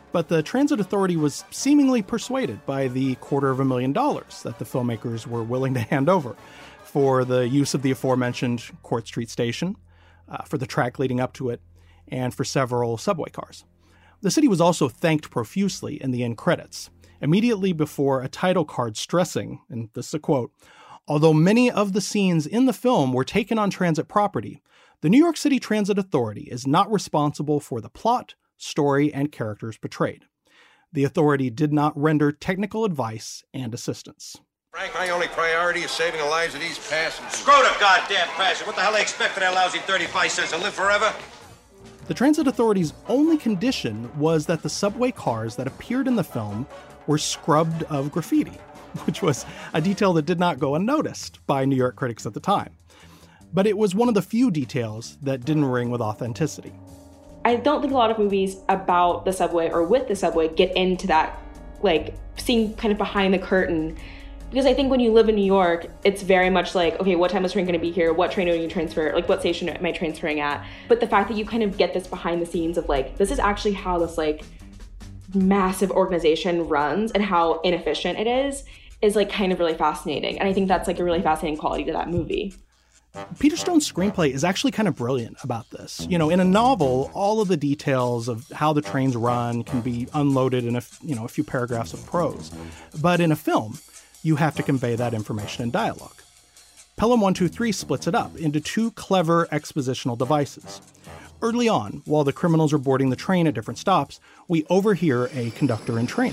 D: But the Transit Authority was seemingly persuaded by the $250,000 that the filmmakers were willing to hand over for the use of the aforementioned Court Street station, for the track leading up to it, and for several subway cars. The city was also thanked profusely in the end credits, immediately before a title card stressing, and this is a quote, "Although many of the scenes in the film were taken on transit property, the New York City Transit Authority is not responsible for the plot, story, and characters portrayed. The authority did not render technical advice and assistance."
A: Frank, my only priority is saving the lives of these passengers.
L: Screw the goddamn passenger. What the hell they expect for their lousy 35 cents to live forever?
D: The Transit Authority's only condition was that the subway cars that appeared in the film were scrubbed of graffiti, which was a detail that did not go unnoticed by New York critics at the time. But it was one of the few details that didn't ring with authenticity.
J: I don't think a lot of movies about the subway or with the subway get into that, like, seeing kind of behind the curtain. Because I think when you live in New York, it's very much like, okay, what time is the train going to be here? What train are you transfer? Like, what station am I transferring at? But the fact that you kind of get this behind the scenes of, like, this is actually how this, like, massive organization runs and how inefficient it is, like, kind of really fascinating. And I think that's, like, a really fascinating quality to that movie.
D: Peter Stone's screenplay is actually kind of brilliant about this. You know, in a novel, all of the details of how the trains run can be unloaded in a few paragraphs of prose. But in a film, you have to convey that information in dialogue. Pelham 123 splits it up into two clever expositional devices. Early on, while the criminals are boarding the train at different stops, we overhear a conductor in training.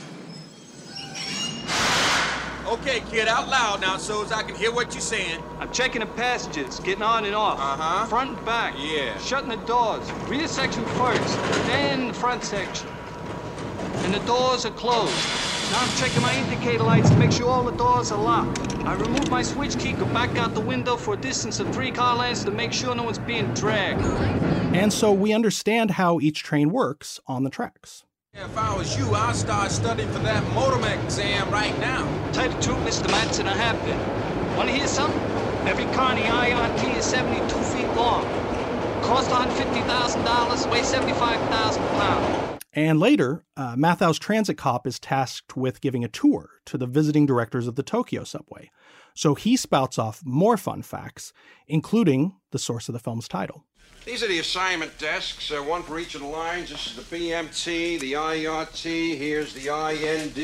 A: Okay, kid, out loud now so as I can hear what you're saying.
M: I'm checking the passengers, getting on and off.
A: Uh-huh.
M: Front and back.
A: Yeah.
M: Shutting the doors. Rear section first, then the front section. And the doors are closed. Now I'm checking my indicator lights to make sure all the doors are locked. I remove my switch key, go back out the window for a distance of 3 car lengths to make sure no one's being dragged.
D: And so we understand how each train works on the tracks.
A: If I was you, I'd start studying for that motormech exam right now.
M: Tell you the truth, Mr. Madsen, I have been. Want to hear something? Every car in the IRT is 72 feet long. Cost $150,000, weighs 75,000 pounds.
D: And later, Mathau's transit cop is tasked with giving a tour to the visiting directors of the Tokyo subway. So he spouts off more fun facts, including the source of the film's title.
A: These are the assignment desks, one for each of the lines. This is the BMT, the IRT, here's the IND.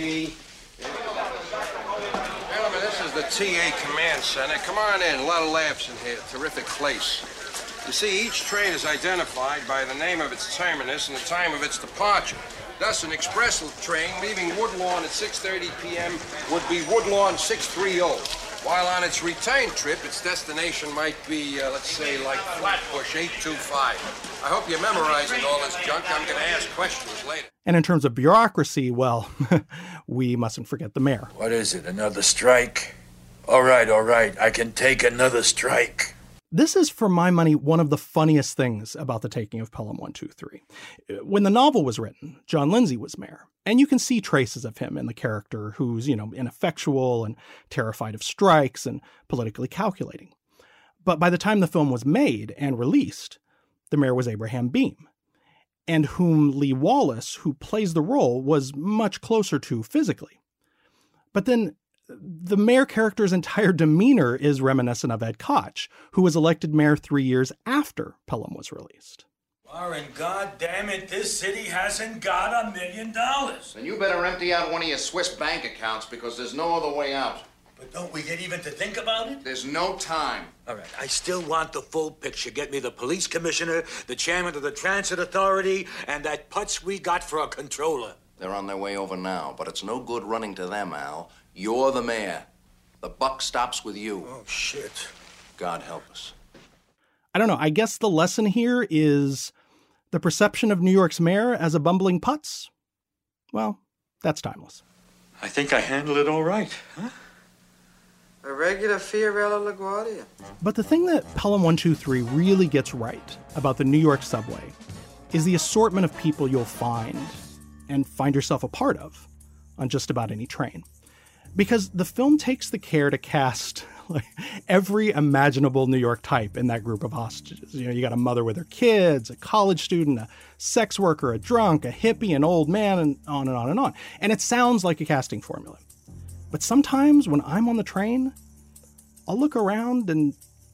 A: Gentlemen, this is the TA Command Center. Come on in, a lot of laughs in here, terrific place. You see, each train is identified by the name of its terminus and the time of its departure. Thus, an express train leaving Woodlawn at 6:30 p.m. would be Woodlawn 630. While on its return trip, its destination might be, let's say, like Flatbush 825. I hope you're memorizing all this junk. I'm going to ask questions later.
D: And in terms of bureaucracy, well, we mustn't forget the mayor.
N: What is it, another strike? All right, I can take another strike.
D: This is, for my money, one of the funniest things about the taking of Pelham 123. When the novel was written, John Lindsay was mayor, and you can see traces of him in the character who's, ineffectual and terrified of strikes and politically calculating. But by the time the film was made and released, the mayor was Abraham Beame, and whom Lee Wallace, who plays the role, was much closer to physically. But then the mayor character's entire demeanor is reminiscent of Ed Koch, who was elected mayor 3 years after Pelham was released.
N: Warren, goddammit, this city hasn't got $1 million.
L: Then you better empty out one of your Swiss bank accounts because there's no other way out.
N: But don't we get even to think about it?
L: There's no time.
N: All right, I still want the full picture. Get me the police commissioner, the chairman of the transit authority, and that putz we got for a controller.
L: They're on their way over now, but it's no good running to them, Al. You're the mayor. The buck stops with you.
N: Oh, shit.
L: God help us.
D: I don't know. I guess the lesson here is the perception of New York's mayor as a bumbling putz. Well, that's timeless.
N: I think I handled it all right, huh?
O: A regular Fiorello LaGuardia.
D: But the thing that Pelham 123 really gets right about the New York subway is the assortment of people you'll find yourself a part of on just about any train. Because the film takes the care to cast like every imaginable New York type in that group of hostages. You know, you got a mother with her kids, a college student, a sex worker, a drunk, a hippie, an old man, and on and on and on. And it sounds like a casting formula. But sometimes when I'm on the train, I'll look around and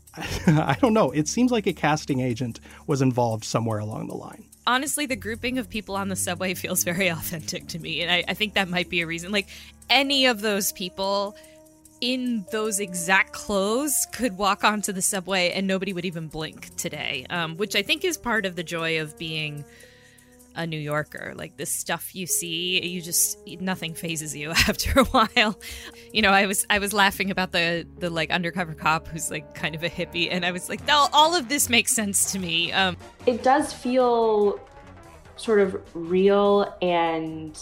D: I don't know, it seems like a casting agent was involved somewhere along the line.
K: Honestly, the grouping of people on the subway feels very authentic to me. And I think that might be a reason. Like, any of those people in those exact clothes could walk onto the subway and nobody would even blink today, which I think is part of the joy of being a New Yorker. Like, this stuff you see, nothing phases you after a while. You know, I was laughing about the like undercover cop who's like kind of a hippie, and I was like, no, all of this makes sense to me.
J: It does feel sort of real and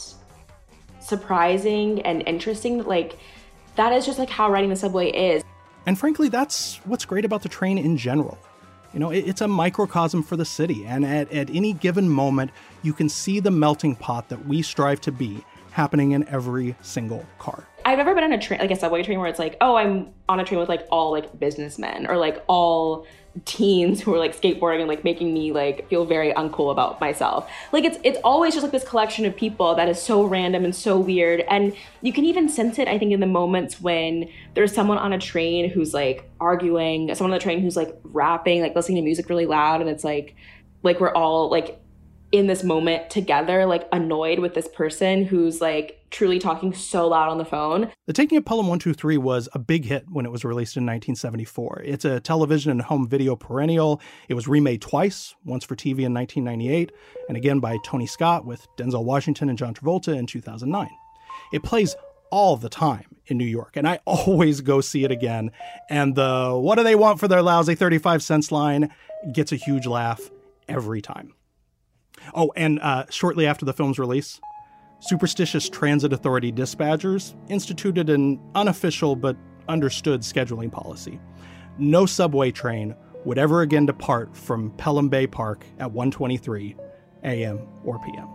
J: surprising and interesting. Like, that is just like how riding the subway is.
D: And frankly, that's what's great about the train in general. You know, it's a microcosm for the city, and at any given moment, you can see the melting pot that we strive to be happening in every single car.
J: I've never been on a train, like a subway train, where it's like, oh, I'm on a train with like all like businessmen or like all teens who are like skateboarding and like making me like feel very uncool about myself. Like, it's always just like this collection of people that is so random and so weird. And you can even sense it, I think, in the moments when there's someone on a train who's like arguing, someone on the train who's like rapping, like listening to music really loud, and it's like we're all like in this moment together, like annoyed with this person who's like truly talking so loud on the phone.
D: The Taking of Pelham 123 was a big hit when it was released in 1974. It's a television and home video perennial. It was remade twice, once for TV in 1998, and again by Tony Scott with Denzel Washington and John Travolta in 2009. It plays all the time in New York, and I always go see it again. And the "what do they want for their lousy 35 cents" line gets a huge laugh every time. Oh, and shortly after the film's release, superstitious transit authority dispatchers instituted an unofficial but understood scheduling policy. No subway train would ever again depart from Pelham Bay Park at 1:23 a.m. or p.m.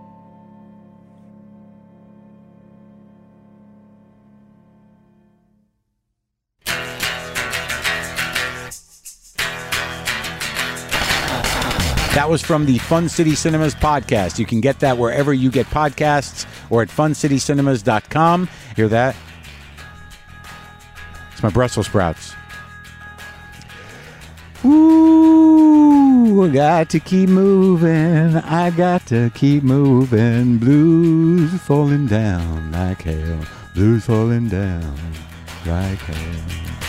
B: That was from the Fun City Cinemas podcast. You can get that wherever you get podcasts or at funcitycinemas.com. Hear that? It's my Brussels sprouts. Ooh, I got to keep moving. I got to keep moving. Blues falling down like hell. Blues falling down like hell.